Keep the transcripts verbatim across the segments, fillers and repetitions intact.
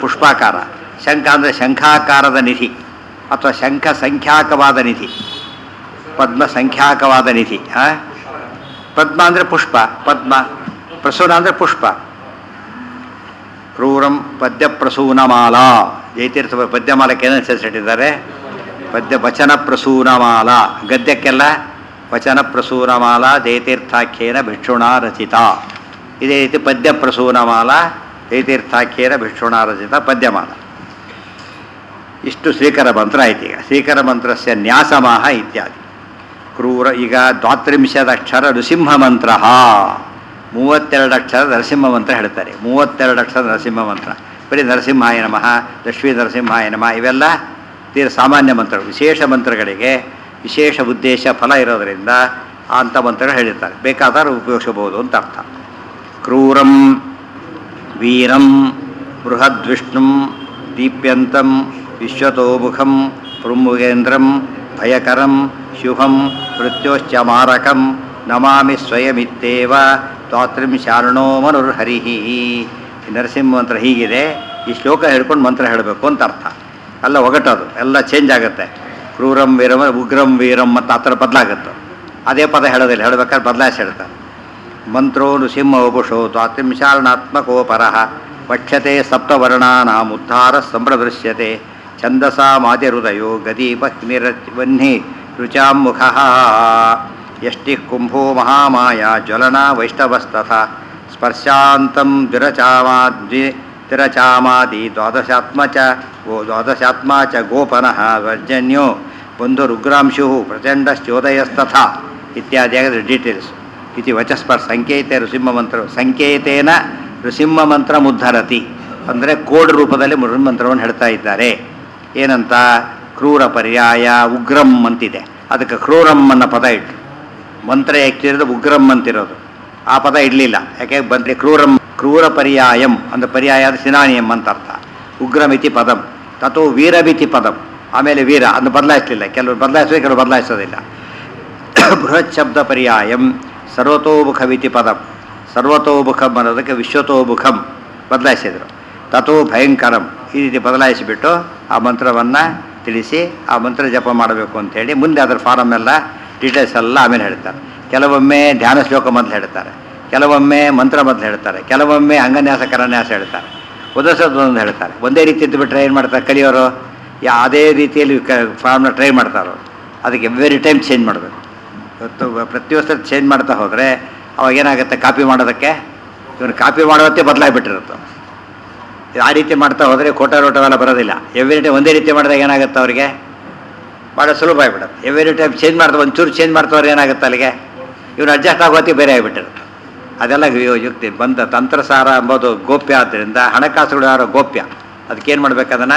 ಪುಷ್ಪಾಕಾರ. ಶಂಖ ಅಂದರೆ ಶಂಖಾಕಾರದ ನಿಧಿ ಅಥವಾ ಶಂಖ ಸಂಖ್ಯಾಕವಾದ ನಿಧಿ, ಪದ್ಮ ಸಂಖ್ಯಾಕವಾದ ನಿಧಿ. ಹಾಂ, ಪದ್ಮ ಅಂದರೆ ಪುಷ್ಪ, ಪದ್ಮ. ಪ್ರಸೂನ ಅಂದರೆ ಪುಷ್ಪ. ಕ್ರೂರಂ ಪದ್ಯ ಪ್ರಸೂನಮಾಲಾ. ಜಯತೀರ್ಥ ಪದ್ಯಮಾಲಕ್ಕೆ ಏನು ಹೆಸರಿಟ್ಟಿದ್ದಾರೆ? ಪದ್ಯ ವಚನ ಪ್ರಸೂನಮಾಲ. ಗದ್ಯಕ್ಕೆಲ್ಲ ವಚನ ಪ್ರಸೂನಮಾಲ ಜಯತೀರ್ಥಾಖ್ಯೇನ ಭಿಕ್ಷುಣಾ ರಚಿತ. ಇದೇ ರೀತಿ ಪದ್ಯ ಪ್ರಸೂನಮಾಲ ಜಯತೀರ್ಥಾಖ್ಯೇನ ಭಿಕ್ಷುಣಾ ರಚಿತ ಪದ್ಯಮಾಲ. ಇಷ್ಟು ಶ್ರೀಕರ ಮಂತ್ರ ಆಯ್ತು. ಈಗ ಶ್ರೀಕರ ಮಂತ್ರಸ್ಯ ನ್ಯಾಸಮಾಹ ಇತ್ಯಾದಿ. ಕ್ರೂರ ಈಗ ದ್ವಾತ್ರಿಂಶದ ಅಕ್ಷರ ನೃಸಿಂಹ ಮಂತ್ರ. ಮೂವತ್ತೆರಡು ಅಕ್ಷರ ನರಸಿಂಹ ಮಂತ್ರ ಹೇಳ್ತಾರೆ. ಮೂವತ್ತೆರಡು ಅಕ್ಷರ ನರಸಿಂಹ ಮಂತ್ರ. ಬರೀ ನರಸಿಂಹಾಯ ನಮಃ, ಲಕ್ಷ್ಮೀ ನರಸಿಂಹಾಯ ನಮಃ ಇವೆಲ್ಲ ತೀರ ಸಾಮಾನ್ಯ ಮಂತ್ರಗಳು. ವಿಶೇಷ ಮಂತ್ರಗಳಿಗೆ ವಿಶೇಷ ಉದ್ದೇಶ ಫಲ ಇರೋದರಿಂದ ಅಂಥ ಮಂತ್ರಗಳು ಹೇಳಿರ್ತಾರೆ. ಬೇಕಾದರೂ ಉಪಯೋಗಿಸಬಹುದು ಅಂತ ಅರ್ಥ. ಕ್ರೂರಂ ವೀರಂ ಬೃಹದ್ವಿಷ್ಣುಂ ದೀಪ್ಯಂತಂ ವಿಶ್ವತೋಮುಖಂ ಪ್ರಮುಗೇಂದ್ರಂ ಭಯಕರಂ ಶುಭಂ ಮೃತ್ಯೋಶ್ಚ ಮಾರಕಂ ನಮಾಮಿ ಸ್ವಯಮಿತ್ತೇವ ದ್ವಾತ್ರಿಂಶಾರ್ಣೋ ಮನುರ್ಹರಿಹಿ. ನರಸಿಂಹ ಮಂತ್ರ ಹೀಗಿದೆ. ಈ ಶ್ಲೋಕ ಹೇಳ್ಕೊಂಡು ಮಂತ್ರ ಹೇಳಬೇಕು ಅಂತ ಅರ್ಥ. ಎಲ್ಲ ಒಗಟೋದು ಎಲ್ಲ ಚೇಂಜ್ ಆಗುತ್ತೆ. ಕ್ರೂರಂ ವೀರಂ ಉಗ್ರಂ ವೀರಂ ಮತ್ತು ಆ ಥರ ಬದಲಾಗುತ್ತೆ. ಅದೇ ಪದ ಹೇಳೋದಿಲ್ಲ, ಹೇಳಬೇಕಾದ್ರೆ ಬದಲಾಯಿಸಿ ಹೇಳ್ತಾರೆ. ಮಂತ್ರೋ ನೃಸಿಂಹ ವಪುಷೋ ದ್ವಾತ್ರಿಂಶಾರ್ಣಾತ್ಮಕೋಪರಃ ವಕ್ಷ್ಯತೆ ಸಪ್ತವರ್ಣಾನಾಂ ಉದ್ಧಾರ ಸಂಪ್ರದೃಶ್ಯತೆ ಛಂದಸಾ ಮಾತಿಹೃದಯೋ ಗದೀಪಗ್ನಿರ ವಹ್ನಿ ರುಚಾಂ ಮುಖಃ ಯಷ್ಟಿ ಕುಂಭೋ ಮಹಾಮಾಯ ಜ್ವಲನ ವೈಷ್ಣವಸ್ತಥ ಸ್ಪರ್ಶಾಂತಂ ದ್ವಿರಚಾಮಾದ್ವಿ ತಿರಚಾಮಾದಿ ದ್ವಾದಶಾತ್ಮ ಚ ಗೋ ದ್ವಾದಶಾತ್ಮ ಚ ಗೋಪನಃ ವರ್ಜನ್ಯೋ ಬಂಧುರುಗ್ರಾಂಶು ಪ್ರಚಂಡಶ್ಚೋದಯಸ್ತಥ ಇತ್ಯಾದಿಯಾಗಿ ಡೀಟೇಲ್ಸ್. ಇತಿ ವಚಸ್ಪರ್ ಸಂಕೇತೆ ನೃಸಿಂಹ ಮಂತ್ರ ಸಂಕೇತೇನ ನೃಸಿಂಹ ಮಂತ್ರ ಮುದ್ಧರತಿ ಅಂದರೆ ಕೋಡ್ ರೂಪದಲ್ಲಿ ಮಂತ್ರವನ್ನು ಹೇಳ್ತಾ ಇದ್ದಾರೆ. ಏನಂತ? ಕ್ರೂರ ಪರ್ಯಾಯ ಉಗ್ರಂ ಅಂತಿದೆ, ಅದಕ್ಕೆ ಕ್ರೂರಂ ಅನ್ನೋ ಪದ ಇಟ್ಟು ಮಂತ್ರ ಯಾಕಿರೋದು ಉಗ್ರಂ ಅಂತಿರೋದು. ಆ ಪದ ಇಡಲಿಲ್ಲ, ಯಾಕೆ ಬಂದರೆ ಕ್ರೂರಂ ಕ್ರೂರ ಪರ್ಯಾಯಂ ಅಂದರೆ ಪರ್ಯಾಯ ಅಂದರೆ ಸಿನಾನಿಯಂ ಅಂತ ಅರ್ಥ. ಉಗ್ರಮಿತಿ ಪದಂ ತಥೋ ವೀರಮಿತಿ ಪದಂ. ಆಮೇಲೆ ವೀರ ಅದನ್ನು ಬದಲಾಯಿಸಲಿಲ್ಲ, ಕೆಲವರು ಬದಲಾಯಿಸೋದು ಕೆಲವರು ಬದಲಾಯಿಸೋದಿಲ್ಲ. ಬೃಹತ್ ಶಬ್ದ ಪರ್ಯಾಯಂ ಸರ್ವತೋಮುಖಮಿತಿ ಪದಂ. ಸರ್ವತೋಮುಖಂ ಅನ್ನೋದಕ್ಕೆ ವಿಶ್ವತೋಮುಖಂ ಬದಲಾಯಿಸಿದರು. ತಥೋ ಭಯಂಕರಂ ಈ ರೀತಿ ಬದಲಾಯಿಸಿಬಿಟ್ಟು ಆ ಮಂತ್ರವನ್ನು ತಿಳಿಸಿ ಆ ಮಂತ್ರ ಜಪ ಮಾಡಬೇಕು ಅಂಥೇಳಿ ಮುಂದೆ ಅದರ ಫಾರಮ್ ಎಲ್ಲ ಡೀಟೇಲ್ಸ್ ಎಲ್ಲ ಆಮೇಲೆ ಹೇಳ್ತಾರೆ. ಕೆಲವೊಮ್ಮೆ ಧ್ಯಾನ ಶ್ಲೋಕ ಮೊದಲು ಹೇಳ್ತಾರೆ, ಕೆಲವೊಮ್ಮೆ ಮಂತ್ರ ಮೊದಲು ಹೇಳ್ತಾರೆ, ಕೆಲವೊಮ್ಮೆ ಅಂಗನ್ಯಾಸ ಕರನ್ಯಾಸ ಹೇಳ್ತಾರೆ, ಉದಸದೊಂದು ಹೇಳ್ತಾರೆ. ಒಂದೇ ರೀತಿ ಇದ್ದುಬಿಟ್ರೆ ಏನು ಮಾಡ್ತಾರೆ ಕಲಿಯೋರು? ಯಾವುದೇ ರೀತಿಯಲ್ಲಿ ಕ ಫಾರ್ಮ್ನ ಟ್ರೈ ಮಾಡ್ತಾರೋ ಅದಕ್ಕೆ ಎವ್ರಿ ಟೈಮ್ ಚೇಂಜ್ ಮಾಡಬೇಕು. ಇವತ್ತು ಪ್ರತಿ ವರ್ಷ ಚೇಂಜ್ ಮಾಡ್ತಾ ಹೋದರೆ ಅವಾಗ ಏನಾಗುತ್ತೆ? ಕಾಪಿ ಮಾಡೋದಕ್ಕೆ ಇವನು ಕಾಪಿ ಮಾಡೋದಕ್ಕೆ ಬದಲಾಗಿಬಿಟ್ಟಿರುತ್ತೆ. ಆ ರೀತಿ ಮಾಡ್ತಾ ಹೋದರೆ ಕೋಟ ರೋಟವೆಲ್ಲ ಬರೋದಿಲ್ಲ. ಎವ್ರಿ ಟೈಮ್ ಒಂದೇ ರೀತಿ ಮಾಡಿದಾಗ ಏನಾಗುತ್ತೆ ಅವರಿಗೆ? ಭಾಳ ಸುಲಭ ಆಗಿಬಿಡುತ್ತೆ. ಎವ್ರಿ ಟೈಮ್ ಚೇಂಜ್ ಮಾಡ್ತಾ ಒಂಚೂರು ಚೇಂಜ್ ಮಾಡ್ತವ್ರು ಏನಾಗುತ್ತೆ ಅಲ್ಲಿಗೆ? ಇವನು ಅಡ್ಜಸ್ಟ್ ಆಗೋತಿ ಬೇರೆ ಆಗಿಬಿಟ್ಟಿರುತ್ತೆ. ಅದೆಲ್ಲ ಯುಕ್ತಿ ಬಂದ ತಂತ್ರಸಾರ ಎಂಬುದು ಗೋಪ್ಯ. ಆದ್ದರಿಂದ ಹಣಕಾಸುಗಳು ಯಾರೋ ಗೋಪ್ಯ. ಅದಕ್ಕೇನು ಮಾಡ್ಬೇಕು? ಅದನ್ನು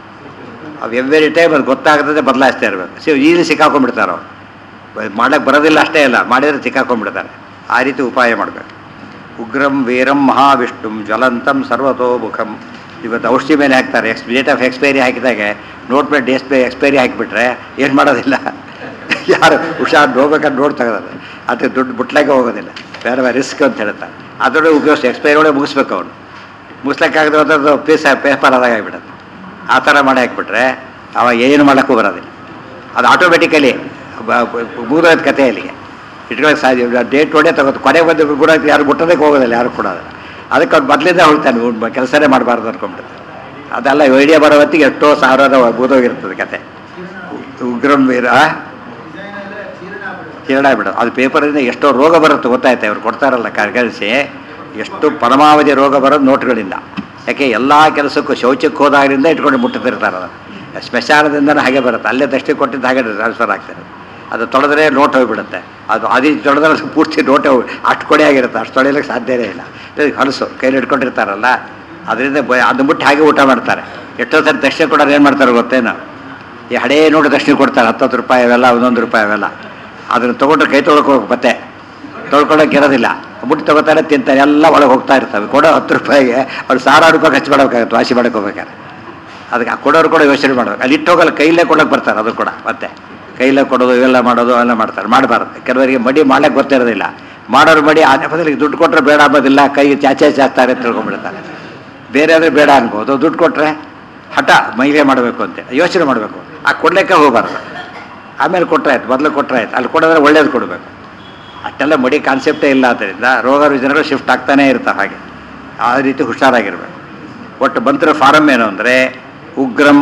ಅವು ಎವ್ರಿ ಟೈಮ್ ಅದು ಗೊತ್ತಾಗ್ತದೆ ಬದಲಾಯಿಸ್ತಾ ಇರಬೇಕು. ಸಿ ಈಗಲೂ ಸಿಕ್ಕಾಕೊಂಡ್ಬಿಡ್ತಾರೋ, ಮಾಡೋಕ್ಕೆ ಬರೋದಿಲ್ಲ ಅಷ್ಟೇ ಇಲ್ಲ, ಮಾಡಿದರೆ ಸಿಕ್ಕಾಕೊಂಡ್ಬಿಡ್ತಾರೆ. ಆ ರೀತಿ ಉಪಾಯ ಮಾಡಬೇಕು. ಉಗ್ರಂ ವೀರಂ ಮಹಾವಿಷ್ಣುಂ ಜ್ವಲಂತಂ ಸರ್ವತೋಮುಖಂ. ಇವತ್ತು ಔಷಧಿ ಮೇಲೆ ಹಾಕ್ತಾರೆ, ಎಕ್ಸ್ ಡೇಟ್ ಆಫ್ ಎಕ್ಸ್ಪೈರಿ ಹಾಕಿದಾಗೆ ನೋಟ್ ಮೇಲೆ ಡೇಸ್ ಪೇ ಎಕ್ಸ್ಪೈರಿ ಹಾಕಿಬಿಟ್ರೆ ಏನು ಮಾಡೋದಿಲ್ಲ, ಯಾರು ಹುಷಾರು ಹೋಗ್ಬೇಕಾದ್ರೆ ನೋಟ್ ತೆಗೆದ ಅದು ದುಡ್ಡು ಬುಟ್ಲಾಗೆ ಹೋಗೋದಿಲ್ಲ, ಬೇರೆ ಬೇರೆ ರಿಸ್ಕ್ ಅಂತ ಹೇಳ್ತಾರೆ. ಅದರೊಳಗೆ ಉಪಯೋಗಿಸಿ ಎಕ್ಸ್ಪೈರಿ ಒಳಗೆ ಮುಗಿಸ್ಬೇಕು. ಅವನು ಮುಗಿಸ್ಲಿಕ್ಕಾಗದೆ ಅದ್ರದ್ದು ಪೀಸ್ ಪೇಪರ್ ಆದಾಗ ಆಗಿಬಿಡುತ್ತೆ. ಆ ಥರ ಮಾಡಿ ಹಾಕಿಬಿಟ್ರೆ ಅವಾಗ ಏನು ಮಾಡೋಕ್ಕೂ ಬರೋದಿಲ್ಲ. ಅದು ಆಟೋಮೆಟಿಕಲಿ ಮುಗಿದೋದ ಕಥೆ ಅಲ್ಲಿಗೆ ಇಟ್ಕೊಳ್ಳೋಕೆ ಸಾಧ್ಯ. ಡೇಟ್ ಒಡೆ ತಗೋದು ಕೊನೆಗೆ ಬಂದು ಕೂಡ ಯಾರು ಮುಟ್ಟೋದಕ್ಕೆ ಹೋಗೋದಿಲ್ಲ, ಯಾರು ಕೂಡ ಅದಕ್ಕೆ ಅವ್ರು ಮೊದಲಿಂದ ಹೋಗ್ತಾನೆ, ಕೆಲಸನೇ ಮಾಡಬಾರ್ದು ಅಂದ್ಕೊಂಡ್ಬಿಡ್ತಾರೆ. ಅದೆಲ್ಲ ಐಡಿಯಾ ಬರೋ ಹೊತ್ತಿಗೆ ಎಷ್ಟೋ ಸಾವಿರದ ಮುಗಿದೋಗಿರ್ತದೆ ಕತೆ. ಉಗ್ರಂ ವೀರ ಕಿರಣ ಬಿಡೋದು ಅದು ಪೇಪರಿಂದ ಎಷ್ಟೋ ರೋಗ ಬರುತ್ತೆ ಗೊತ್ತಾಯ್ತು. ಅವ್ರು ಕೊಡ್ತಾರಲ್ಲ ಕರೆನ್ಸಿ, ಎಷ್ಟು ಪರಮಾವಧಿ ರೋಗ ಬರೋದು ನೋಟ್ಗಳಿಂದ. ಯಾಕೆ ಎಲ್ಲ ಕೆಲಸಕ್ಕೂ ಶೌಚಕ್ಕೆ ಹೋದಾಗಲಿಂದ ಇಟ್ಕೊಂಡು ಮುಟ್ಟುತ್ತಿರ್ತಾರೆ. ಅದನ್ನು ಸ್ಮಶಾನದಿಂದನೇ ಹಾಗೆ ಬರುತ್ತೆ, ಅಲ್ಲೇ ದೃಷ್ಟಿ ಕೊಟ್ಟಿದ್ದು ಹಾಗೆ ಟ್ರಾನ್ಸ್ಫರ್ ಆಗ್ತಾರೆ. ಅದು ತೊಳೆದ್ರೆ ನೋಟ್ ಹೋಗಿಬಿಡುತ್ತೆ. ಅದು ಅದೇ ತೊಳೆದ್ರೆ ಪೂರ್ತಿ ನೋಟೇ ಹೋಗಿ ಅಷ್ಟು ಕೊಡೆ ಆಗಿರುತ್ತೆ, ಅಷ್ಟು ತೊಳೆಯಲಿಕ್ಕೆ ಸಾಧ್ಯವೇ ಇಲ್ಲ. ಹೊಲಸು ಕೈಲಿ ಇಟ್ಕೊಂಡಿರ್ತಾರಲ್ಲ, ಅದರಿಂದ ಬ ಅದು ಮುಟ್ಟಿ ಹಾಗೆ ಊಟ ಮಾಡ್ತಾರೆ. ಎಷ್ಟೋ ಸರಿ ದಕ್ಷಿಣ ಕೊಡೋರು ಏನು ಮಾಡ್ತಾರೆ ಗೊತ್ತೇನು? ಈ ಹಳೇ ನೋಡಿ ದಕ್ಷಿಣ ಕೊಡ್ತಾರೆ, ಹತ್ತತ್ತು ರೂಪಾಯಿ ಅವೆಲ್ಲ, ಒಂದೊಂದು ರೂಪಾಯಿ ಅವೆಲ್ಲ. ಅದನ್ನು ತೊಗೊಂಡ್ರೆ ಕೈ ತೊಳ್ಕೊ ಹೋಗಿ ಮತ್ತೆ ತೊಳ್ಕೊಳ್ಳೋಕೆ ಇರೋದಿಲ್ಲ, ಮುಟ್ಟಿ ತೊಗೋತಾರೆ, ತಿಂತಾರೆ, ಎಲ್ಲ ಒಳಗೆ ಹೋಗ್ತಾ ಇರ್ತವೆ. ಕೊಡೋ ಹತ್ತು ರೂಪಾಯಿಗೆ ಅವ್ರು ಸಾವಿರಾರು ರೂಪಾಯಿ ಖರ್ಚು ಮಾಡೋಕ್ಕಾಗತ್ತೆ ವಾಸಿ ಮಾಡೋಕೆ ಹೋಗ್ಬೇಕಾದ್ರೆ. ಅದಕ್ಕೆ ಕೊಡೋರು ಕೂಡ ಯೋಚನೆ ಮಾಡ್ಬೇಕು. ಅಲ್ಲಿ ಇಟ್ಟೋಗಲ್ಲ, ಕೈಲೇ ಕೊಡೋಕೆ ಬರ್ತಾರೆ. ಅದು ಕೂಡ ಮತ್ತೆ ಕೈಲೇ ಕೊಡೋದು ಇವೆಲ್ಲ ಮಾಡೋದು ಎಲ್ಲ ಮಾಡ್ತಾರೆ. ಮಾಡಬಾರ್ದು. ಕೆಲವರಿಗೆ ಮಡಿ ಮಾಡಕ್ಕೆ ಗೊತ್ತಿರೋದಿಲ್ಲ, ಮಾಡೋರು ಮಡಿ ಆ ನೆಪದಲ್ಲಿ ದುಡ್ಡು ಕೊಟ್ಟರೆ ಬೇಡ ಅಂಬೋದಿಲ್ಲ, ಕೈ ಚಾಚೆ ಚಾಚ್ತಾರೆ ತಿಳ್ಕೊಂಡ್ಬಿಡ್ತಾರೆ. ಬೇರೆ ಆದರೆ ಬೇಡ ಅನ್ಬೋದು, ದುಡ್ಡು ಕೊಟ್ಟರೆ ಹಠ ಮೈಗೆ ಮಾಡಬೇಕು ಅಂತ ಯೋಚನೆ ಮಾಡಬೇಕು. ಆ ಕೊಡ್ಲಿಕ್ಕೆ ಹೋಗಬಾರ್ದು, ಆಮೇಲೆ ಕೊಟ್ಟರೆ ಆಯ್ತು, ಮೊದಲು ಕೊಟ್ಟರೆ ಆಯ್ತು. ಅಲ್ಲಿ ಕೊಡೋದ್ರೆ ಒಳ್ಳೇದು ಕೊಡಬೇಕು. ಅಷ್ಟೆಲ್ಲ ಮಡಿ ಕಾನ್ಸೆಪ್ಟೇ ಇಲ್ಲ. ಆದ್ದರಿಂದ ರೋಗ ರುಜಿನಗಳು ಶಿಫ್ಟ್ ಆಗ್ತಾನೇ ಇರ್ತಾವೆ. ಹಾಗೆ ಆ ರೀತಿ ಹುಷಾರಾಗಿರ್ಬೇಕು. ಒಟ್ಟು ಮಂತ್ರ ಫಾರಮ್ ಏನು ಅಂದರೆ ಉಗ್ರಂ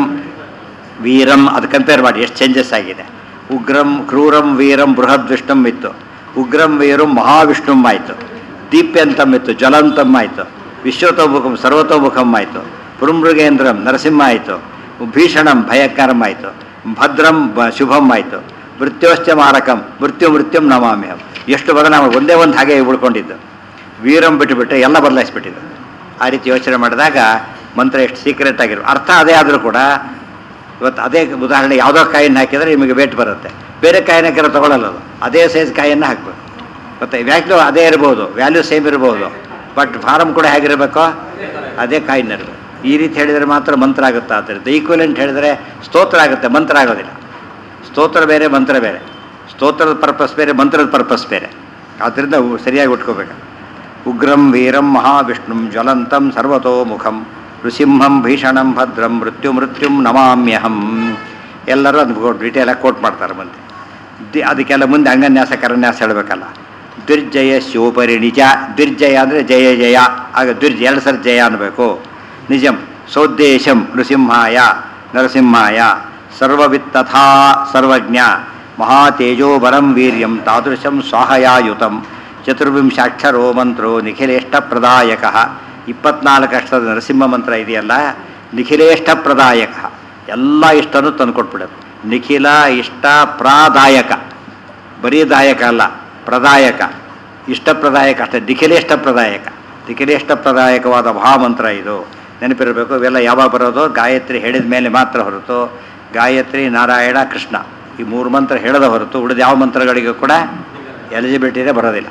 ವೀರಂ, ಅದು ಕಂಪೇರ್ ಮಾಡಿ ಎಷ್ಟು ಚೇಂಜಸ್ ಆಗಿದೆ. ಉಗ್ರಂ ಕ್ರೂರಂ ವೀರಂ ಬೃಹದ್ ವಿಷ್ಣುಂ ಇತ್ತು, ಉಗ್ರಂ ವೀರಂ ಮಹಾವಿಷ್ಣುಂ ಆಯಿತು, ದೀಪ್ಯಂತಂ ಇತ್ತು, ಜ್ವಲಂತಂ ಆಯಿತು, ವಿಶ್ವತೋಮುಖಂ ಸರ್ವತೋಮುಖಂ ಆಯಿತು, ಪುರುಮೃಗೇಂದ್ರಂ ನರಸಿಂಹ ಆಯಿತು, ಭೀಷಣಂ ಭಯಕರಂ ಆಯಿತು, ಭದ್ರಂ ಬ ಶುಭಂ ಆಯಿತು, ಮೃತ್ಯೋಶ್ಚ ಮಾರಕಂ ಮೃತ್ಯು ಮೃತ್ಯುಂ ನಮಾಮ್ಯಹಂ. ಎಷ್ಟು ಬದಲಾವಣೆ, ಒಂದೇ ಒಂದು ಹಾಗೆ ಉಳ್ಕೊಂಡಿದ್ದು. ವೀರಂ ಬಿಟ್ಟುಬಿಟ್ಟರೆ ಎಲ್ಲ ಬದಲಾಯಿಸ್ಬಿಟ್ಟಿದ್ದು. ಆ ರೀತಿ ಯೋಚನೆ ಮಾಡಿದಾಗ ಮಂತ್ರ ಎಷ್ಟು ಸೀಕ್ರೆಟ್ ಆಗಿರೋ ಅರ್ಥ ಅದೇ ಆದರೂ ಕೂಡ ಇವತ್ತು ಅದೇ ಉದಾಹರಣೆ ಯಾವುದೋ ಕಾಯಿನ ಹಾಕಿದರೆ ನಿಮಗೆ ವೇಟ್ ಬರುತ್ತೆ, ಬೇರೆ ಕಾಯಿನ ಹಾಕಿರೋ ತೊಗೊಳ್ಳಲ್ಲ. ಅದು ಅದೇ ಸೈಜ್ ಕಾಯನ್ನು ಹಾಕಬೇಕು. ಮತ್ತು ವ್ಯಾಲ್ಯೂ ಅದೇ ಇರ್ಬೋದು, ವ್ಯಾಲ್ಯೂ ಸೇಮ್ ಇರ್ಬೋದು, ಬಟ್ ಫಾರಮ್ ಕೂಡ ಹೇಗಿರಬೇಕೋ ಅದೇ ಕಾಯಿನ ಇರಬೇಕು. ಈ ರೀತಿ ಹೇಳಿದರೆ ಮಾತ್ರ ಮಂತ್ರ ಆಗುತ್ತೆ. ಆದ್ದರಿಂದ ಈಕ್ವಲೆಂಟ್ ಹೇಳಿದರೆ ಸ್ತೋತ್ರ ಆಗುತ್ತೆ, ಮಂತ್ರ ಆಗೋದಿಲ್ಲ. ಸ್ತೋತ್ರ ಬೇರೆ, ಮಂತ್ರ ಬೇರೆ. ಸ್ತೋತ್ರದ ಪರ್ಪಸ್ ಬೇರೆ, ಮಂತ್ರದ ಪರ್ಪಸ್ ಬೇರೆ. ಆದ್ದರಿಂದ ಸರಿಯಾಗಿ ಉಟ್ಕೋಬೇಕು. ಉಗ್ರಂ ವೀರಂ ಮಹಾವಿಷ್ಣುಂ ಜ್ವಲಂತಂ ಸರ್ವತೋಮುಖಂ ನೃಸಿಂಹಂ ಭೀಷಣಂ ಭದ್ರಂ ಮೃತ್ಯು ಮೃತ್ಯುಂ ನಮಾಮ್ಯಹಂ. ಎಲ್ಲರೂ ಅದು ಡೀಟೇಲಾಗಿ ಕೋಟ್ ಮಾಡ್ತಾರೆ ಮುಂದೆ. ದಿ ಅದಕ್ಕೆಲ್ಲ ಮುಂದೆ ಅಂಗನ್ಯಾಸ ಕರನ್ಯಾಸ ಹೇಳಬೇಕಲ್ಲ. ದುರ್ಜಯ ಶಿವಪರಿ ನಿಜ. ದುರ್ಜಯ ಅಂದರೆ ಜಯ ಜಯ, ಆಗ ದುರ್ಜಯ ಎರಡು ಸರಿ ಜಯ ಅನ್ನಬೇಕು. ನಿಜಂ ಸೋದ್ದೇಶಂ ನೃಸಿಂಹಾಯ ನರಸಿಂಹಾಯ ಸರ್ವವಿತ್ತಥಾ ಸರ್ವಜ್ಞ ಮಹಾತೇಜೋಬರಂ ವೀರ್ಯಂ ತಾದೃಶಂ ಸ್ವಾಹಯಾಯುತಂ ಚತುರ್ವಿಂಶಾಕ್ಷರೋ ಮಂತ್ರೋ ನಿಖಿಲೇಷ್ಟಪ್ರದಾಯಕ. ಇಪ್ಪತ್ನಾಲ್ಕು ಅಕ್ಷರದ ನರಸಿಂಹ ಮಂತ್ರ ಇದೆಯಲ್ಲ, ನಿಖಿಲೇಷ್ಟಪ್ರದಾಯಕ, ಎಲ್ಲ ಇಷ್ಟನೂ ತಂದು ಕೊಟ್ಬಿಡೋದು. ನಿಖಿಲ ಇಷ್ಟ ಪ್ರಾದಾಯಕ, ಬರೀ ದಾಯಕ ಅಲ್ಲ, ಪ್ರದಾಯಕ, ಇಷ್ಟಪ್ರದಾಯಕ ಅಷ್ಟೇ. ನಿಖಿಲೇಷ್ಟಪ್ರದಾಯಕ, ನಿಖಿಲೇಷ್ಟಪ್ರದಾಯಕವಾದ ಮಹಾಮಂತ್ರ ಇದು. ನೆನಪಿರಬೇಕು. ಇವೆಲ್ಲ ಯಾವಾಗ ಬರೋದು? ಗಾಯತ್ರಿ ಹೇಳಿದ ಮೇಲೆ ಮಾತ್ರ ಹೊರತು ಗಾಯತ್ರಿ ನಾರಾಯಣ ಕೃಷ್ಣ ಈ ಮೂರು ಮಂತ್ರ ಹೇಳದ ಹೊರತು ಉಳಿದ ಯಾವ ಮಂತ್ರಗಳಿಗೂ ಕೂಡ ಎಲಿಜಿಬಿಲಿಟಿನೇ ಬರೋದಿಲ್ಲ.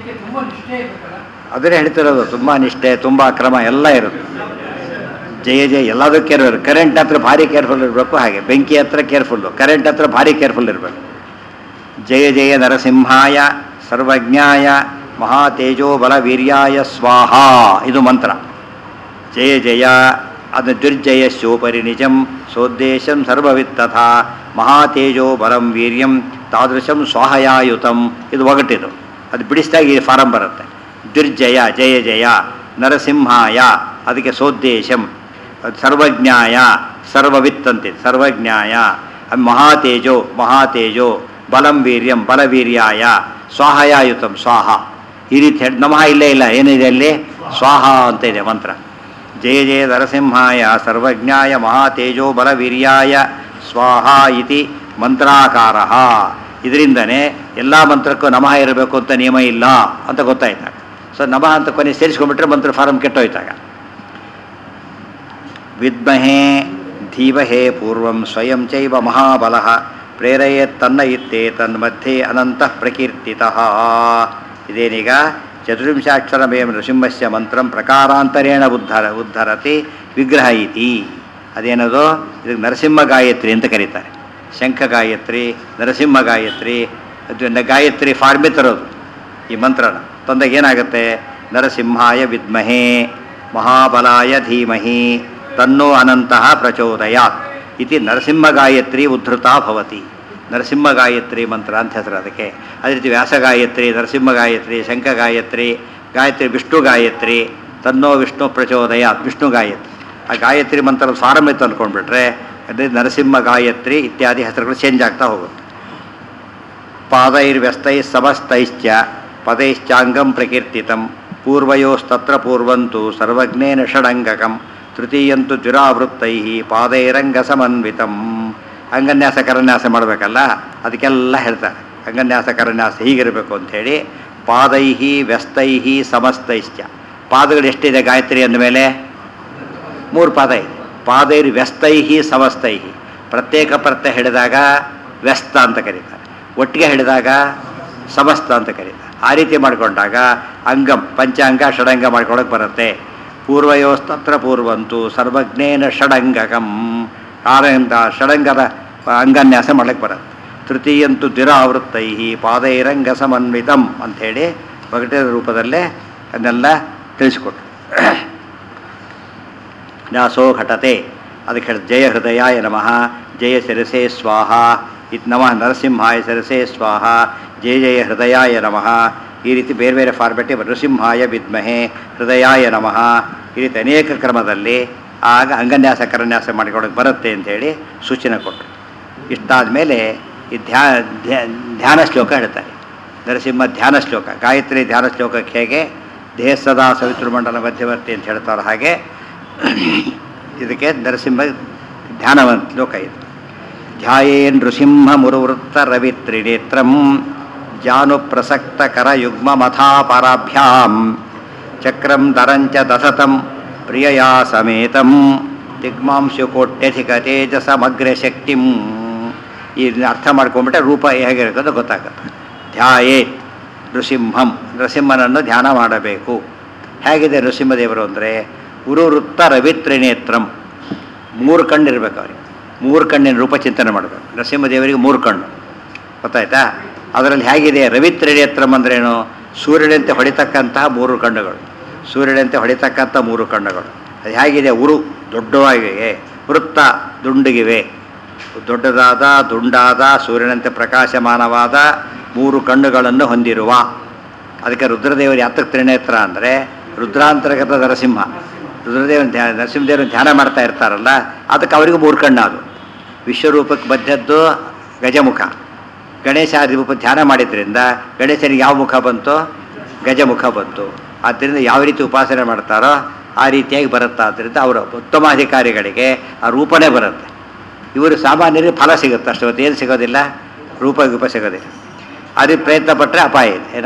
ಅದನ್ನೇ ಹೇಳ್ತಿರೋದು. ತುಂಬ ನಿಷ್ಠೆ, ತುಂಬ ಕ್ರಮ ಎಲ್ಲ ಇರುತ್ತೆ. ಜಯ ಜಯ ಎಲ್ಲದಕ್ಕೆ ಇರಬೇಕು. ಕರೆಂಟ್ ಹತ್ರ ಭಾರಿ ಕೇರ್ಫುಲ್ ಇರಬೇಕು. ಹಾಗೆ ಬೆಂಕಿ ಹತ್ರ ಕೇರ್ಫುಲ್ಲು, ಕರೆಂಟ್ ಹತ್ರ ಭಾರಿ ಕೇರ್ಫುಲ್ ಇರಬೇಕು. ಜಯ ಜಯ ನರಸಿಂಹಾಯ ಸರ್ವಜ್ಞಾಯ ಮಹಾತೇಜೋ ಬಲ ವೀರ್ಯಾಯ ಸ್ವಾಹ, ಇದು ಮಂತ್ರ. ಜಯ ಜಯ ಅದು ದುರ್ಜಯ ಶೋಪರಿ ನಿಜಂ ಸೋದ್ದೇಶಂ ಸರ್ವವಿತ್ತಥಾ ಮಹಾತೇಜೋ ಬಲಂ ವೀರ್ಯಂ ತಾದೃಶಂ ಸ್ವಾಹಯಾಯುತಂ, ಇದು ಒಗಟಿದು. ಅದು ಬಿಡಿಸಿದಾಗ ಈ ಫಾರಂ ಬರುತ್ತೆ. ದುರ್ಜಯ ಜಯ ಜಯ ನರಸಿಂಹಾಯ, ಅದಕ್ಕೆ ಸೋದ್ದೇಶಂ, ಸರ್ವಜ್ಞಾಯ ಸರ್ವವಿತ್ ಅಂತಿದೆ, ಸರ್ವಜ್ಞಾಯ ಮಹಾತೇಜೋ ಮಹಾತೇಜೋ ಬಲಂ ವೀರ್ಯಂ ಬಲವೀರ್ಯಾಯ ಸ್ವಾಹಯಾಯುತಂ ಸ್ವಾಹ. ಈ ರೀತಿ ಹೇಳಿ ನಮಃ ಇಲ್ಲೇ ಇಲ್ಲ, ಏನಿದೆ ಅಲ್ಲಿ? ಸ್ವಾಹ ಅಂತ ಇದೆ ಮಂತ್ರ. ಜಯ ಜಯ ನರಸಿಂಹಾಯ ಸರ್ವಜ್ಞಾಯ ಮಹಾತೇಜೋ ಬಲವೀರ್ಯಾಯ ಸ್ವಾಹ ಇತಿ ಮಂತ್ರಾಕಾರ. ಇದರಿಂದನೇ ಎಲ್ಲ ಮಂತ್ರಕ್ಕೂ ನಮಃ ಇರಬೇಕು ಅಂತ ನಿಯಮ ಇಲ್ಲ ಅಂತ ಗೊತ್ತಾಯ್ತಾಗ. ಸೊ ನಮಃ ಅಂತ ಕೊನೆ ಸೇರಿಸ್ಕೊಂಡ್ಬಿಟ್ರೆ ಮಂತ್ರ ಫಾರಂ ಕೆಟ್ಟೋಯ್ತಾಗ. ವಿದ್ಮಹೇ ಧೀಮಹೇ ಪೂರ್ವಂ ಸ್ವಯಂ ಚೈವ ಮಹಾಬಲಃ ಪ್ರೇರಯೇತ್ ತನ್ನ ಇತ್ತೇ ತನ್ಮಧ್ಯೆ ಅನಂತಃ ಪ್ರಕೀರ್ತಿತಃ. ಇದೇನೀಗ ಚತುರ್ವಿಂಶಾಕ್ಷರಮೇವ ನೃಸಿಂಹಸ್ಯ ಮಂತ್ರಂ ಪ್ರಕಾರಾಂತರೇಣ ಉದ್ಧರ ಉದ್ಧರತಿ ವಿಗ್ರಹ ಇತಿ. ಅದೇನದು? ಇದಕ್ಕೆ ನರಸಿಂಹ ಗಾಯತ್ರಿ ಅಂತ ಕರೀತಾರೆ. ಶಂಖ ಗಾಯತ್ರಿ, ನರಸಿಂಹ ಗಾಯತ್ರಿ, ಅದು ಗಾಯತ್ರಿ ಫಾರ್ಮಿ ತರೋದು ಈ ಮಂತ್ರನ ತಂದಾಗ ಏನಾಗುತ್ತೆ? ನರಸಿಂಹಾಯ ವಿದ್ಮಹೇ ಮಹಾಬಲಾಯ ಧೀಮಹಿ ತನ್ನೋ ಅನಂತಃ ಪ್ರಚೋದಯಾತ್ ಇತಿ ನರಸಿಂಹ ಗಾಯತ್ರಿ ಉದ್ಧೃತಾ ಭವತಿ. ನರಸಿಂಹ ಗಾಯತ್ರಿ ಮಂತ್ರ ಅಂತ ಹೆಸರು ಅದಕ್ಕೆ. ಅದೇ ರೀತಿ ವ್ಯಾಸ ಗಾಯತ್ರಿ, ನರಸಿಂಹ ಗಾಯತ್ರಿ, ಶಂಖ ಗಾಯತ್ರಿ, ಗಾಯತ್ರಿ ವಿಷ್ಣು ಗಾಯತ್ರಿ, ತನ್ನೋ ವಿಷ್ಣು ಪ್ರಚೋದಯಾತ್ ವಿಷ್ಣು ಗಾಯತ್ರಿ. ಆ ಗಾಯತ್ರಿ ಮಂತ್ರದ ಫಾರಮ್ ಇತ್ತು ಅಂದ್ಕೊಂಡ್ಬಿಟ್ರೆ ಅದೇ ನರಸಿಂಹ ಗಾಯತ್ರಿ ಇತ್ಯಾದಿ ಹೆಸರುಗಳು ಚೇಂಜ್ ಆಗ್ತಾ ಹೋಗುತ್ತೆ. ಪಾದೈರ್ವ್ಯಸ್ತೈ ಸಮಸ್ತೈಶ್ಚ ಪದೈಶ್ಚಾಂಗಂ ಪ್ರಕೀರ್ತಿತಂ ಪೂರ್ವಯೋಸ್ತತ್ರ ಪೂರ್ವಂತು ಸರ್ವಜ್ಞೇನ ಷಡಂಗಕಂ ತೃತೀಯಂತು ದ್ವಿರಾವೃತ್ತೈ ಪಾದೈರಂಗ ಸಮನ್ವಿತಂ. ಅಂಗನ್ಯಾಸ ಕರನ್ಯಾಸ ಮಾಡಬೇಕಲ್ಲ, ಅದಕ್ಕೆಲ್ಲ ಹೇಳ್ತಾರೆ. ಅಂಗನ್ಯಾಸ ಕರನ್ಯಾಸ ಹೀಗಿರಬೇಕು ಅಂಥೇಳಿ. ಪಾದೈಹಿ ವ್ಯಸ್ತೈಹಿ ಸಮಸ್ತೈಶ್ಚ. ಪಾದಗಳು ಎಷ್ಟಿದೆ ಗಾಯತ್ರಿ ಅಂದಮೇಲೆ? ಮೂರು ಪಾದ ಇದೆ. ಪಾದೈರ್ ವ್ಯಸ್ತೈಹಿ ಸಮಸ್ತೈಹಿ. ಪ್ರತ್ಯೇಕ ಪ್ರತ್ಯಯ ಹಿಡಿದಾಗ ವ್ಯಸ್ತ ಅಂತ ಕರೀತಾರೆ, ಒಟ್ಟಿಗೆ ಹಿಡಿದಾಗ ಸಮಸ್ತ ಅಂತ ಕರೀತಾರೆ. ಆ ರೀತಿ ಮಾಡಿಕೊಂಡಾಗ ಅಂಗಂ ಪಂಚಾಂಗ ಷಡಂಗ ಮಾಡ್ಕೊಳಕ್ಕೆ ಬರುತ್ತೆ. ಪೂರ್ವಯೋಸ್ತತ್ರ ಪೂರ್ವಂತು ಸರ್ವಜ್ಞೇನ ಷಡಂಗಕಂ. ಆರಂಗ ಷಡಂಗದ ಅಂಗನ್ಯಾಸ ಮಾಡಕ್ಕೆ ಬರುತ್ತೆ. ತೃತೀಯಂತು ದ್ವಿರಾವೃತ್ತೈ ಪಾದೈರಂಗ ಸಮನ್ವಿತಂ ಅಂಥೇಳಿ ಒಗಟಿನ ರೂಪದಲ್ಲೇ ಅದನ್ನೆಲ್ಲ ತಿಳಿಸ್ಕೊಟ್ರು. ನ್ಯಾಸೋ ಘಟತೆ. ಅದಕ್ಕೆ ಹೇಳಿ ಜಯ ಹೃದಯಾಯ ನಮಃ, ಜಯ ಶಿರಸೇ ಸ್ವಾಹ, ಇದು ನಮಃ ನರಸಿಂಹಾಯ ಶಿರಸೇ ಸ್ವಾಹ, ಜಯ ಜಯ ಹೃದಯಾಯ ನಮಃ. ಈ ರೀತಿ ಬೇರೆ ಬೇರೆ ಫಾರ್ಮೆಟಿ ನೃಸಿಂಹಾಯ ವಿದ್ಮಹೆ ಹೃದಯಾಯ ನಮಃ, ಈ ರೀತಿ ಅನೇಕ ಕ್ರಮದಲ್ಲಿ ಆಗ ಅಂಗನ್ಯಾಸ ಕರನ್ಯಾಸ ಮಾಡಿಕೊಡೋಕೆ ಬರುತ್ತೆ ಅಂಥೇಳಿ ಸೂಚನೆ ಕೊಟ್ಟರು. ಇಷ್ಟಾದ ಮೇಲೆ ಈ ಧ್ಯಾ ಧ್ಯಾನ ಶ್ಲೋಕ ಹೇಳ್ತಾರೆ. ನರಸಿಂಹ ಧ್ಯಾನ ಶ್ಲೋಕ, ಗಾಯತ್ರಿ ಧ್ಯಾನ ಶ್ಲೋಕಕ್ಕೆ ಹೇಗೆ ದೇಹ ಸದಾ ಸವಿತೃಮಂಡಲ ಮಧ್ಯವರ್ತಿ ಅಂತ ಹೇಳ್ತಾರೆ, ಹಾಗೆ ಇದಕ್ಕೆ ನರಸಿಂಹ ಧ್ಯಾನ ಶ್ಲೋಕ ಇದು. ಧ್ಯಾಯೇನ್ ನೃಸಿಂಹ ಮುರುವೃತ್ತ ರವಿತ್ರಿನೇತ್ರಂ ಜಾನು ಪ್ರಸಕ್ತ ಕರಯುಗ್ಮ ಮಥಾಪರಾಭ್ಯಾಂ ಚಕ್ರಂ ದರಂಚ ದಸತಂ ಪ್ರಿಯಯಾ ಸಮೇತಂ ದಿಗ್ಮಾಂಶು ಕೋಟ್ಯಧಿಕ ತೇಜಸಮಗ್ರ ಶಕ್ತಿಂ. ಈ ಅರ್ಥ ಮಾಡ್ಕೊಂಡ್ಬಿಟ್ರೆ ರೂಪ ಹೇಗಿರುತ್ತೆ ಗೊತ್ತಾಗುತ್ತೆ. ಧ್ಯಾಯೇತ್ ನೃಸಿಂಹಂ, ನೃಸಿಂಹನನ್ನು ಧ್ಯಾನ ಮಾಡಬೇಕು. ಹೇಗಿದೆ ನೃಸಿಂಹದೇವರು ಅಂದರೆ ಉರುವೃತ್ತ ರವಿತ್ರಿನೇತ್ರಂ, ಮೂರು ಕಣ್ಣು ಇರಬೇಕು ಅವ್ರಿಗೆ, ಮೂರು ಕಣ್ಣಿನ ರೂಪ ಚಿಂತನೆ ಮಾಡಬೇಕು. ನರಸಿಂಹದೇವರಿಗೆ ಮೂರು ಕಣ್ಣು ಗೊತ್ತಾಯ್ತಾ. ಅದರಲ್ಲಿ ಹೇಗಿದೆ ರವಿತ್ರಿನೇತ್ರಂ ಅಂದ್ರೇನು, ಸೂರ್ಯನಂತೆ ಹೊಡಿತಕ್ಕಂತಹ ಮೂರು ಕಣ್ಣುಗಳು, ಸೂರ್ಯನಂತೆ ಹೊಡಿತಕ್ಕಂಥ ಮೂರು ಕಣ್ಣುಗಳು. ಅದು ಹೇಗಿದೆ, ಉರು ದೊಡ್ಡವಾಗಿವೆ, ವೃತ್ತ ದುಂಡಗಿವೆ, ದೊಡ್ಡದಾದ ದುಂಡಾದ ಸೂರ್ಯನಂತೆ ಪ್ರಕಾಶಮಾನವಾದ ಮೂರು ಕಣ್ಣುಗಳನ್ನು ಹೊಂದಿರುವ. ಅದಕ್ಕೆ ರುದ್ರದೇವರು ಯಾತಕ್ಕೆ ತ್ರಿನೇತ್ರ ಅಂದರೆ ರುದ್ರಾಂತರ್ಗತ ನರಸಿಂಹ, ರುದ್ರದೇವನ ಧ್ಯಾನ ನರಸಿಂಹದೇವರನ್ನ ಧ್ಯಾನ ಮಾಡ್ತಾ ಇರ್ತಾರಲ್ಲ, ಅದಕ್ಕೆ ಅವರಿಗೂ ಮೂರು ಕಣ್ಣು. ಅದು ವಿಶ್ವರೂಪಕ್ಕೆ ಬದ್ದದ್ದು ಗಜಮುಖ. ಗಣೇಶಾದಿ ರೂಪ ಧ್ಯಾನ ಮಾಡಿದ್ರಿಂದ ಗಣೇಶನಿಗೆ ಯಾವ ಮುಖ ಬಂತು, ಗಜಮುಖ ಬಂತು. ಆದ್ದರಿಂದ ಯಾವ ರೀತಿ ಉಪಾಸನೆ ಮಾಡ್ತಾರೋ ಆ ರೀತಿಯಾಗಿ ಬರುತ್ತಾ. ಆದ್ದರಿಂದ ಅವರ ಉತ್ತಮಾಧಿಕಾರಿಗಳಿಗೆ ಆ ರೂಪನೇ ಬರುತ್ತೆ. ಇವರು ಸಾಮಾನ್ಯರಿಗೆ ಫಲ ಸಿಗುತ್ತೆ ಅಷ್ಟು, ಹೊತ್ತು ಏನು ಸಿಗೋದಿಲ್ಲ, ರೂಪ ರೂಪ ಸಿಗೋದಿಲ್ಲ. ಅದೇ ಪ್ರಯತ್ನ ಪಟ್ಟರೆ ಅಪಾಯ ಇದೆ. ಏನೋ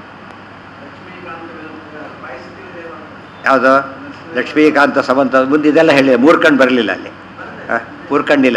ಯಾವುದು ಲಕ್ಷ್ಮೀಕಾಂತ ಸಮಂತ ಮುಂದೆ ಇದೆಲ್ಲ ಹೇಳಿದೆ. ಮೂರು ಕಣ್ಣು ಬರಲಿಲ್ಲ ಅಲ್ಲಿ, ಮೂರು ಕಣ್ಣಿಲ್ಲ.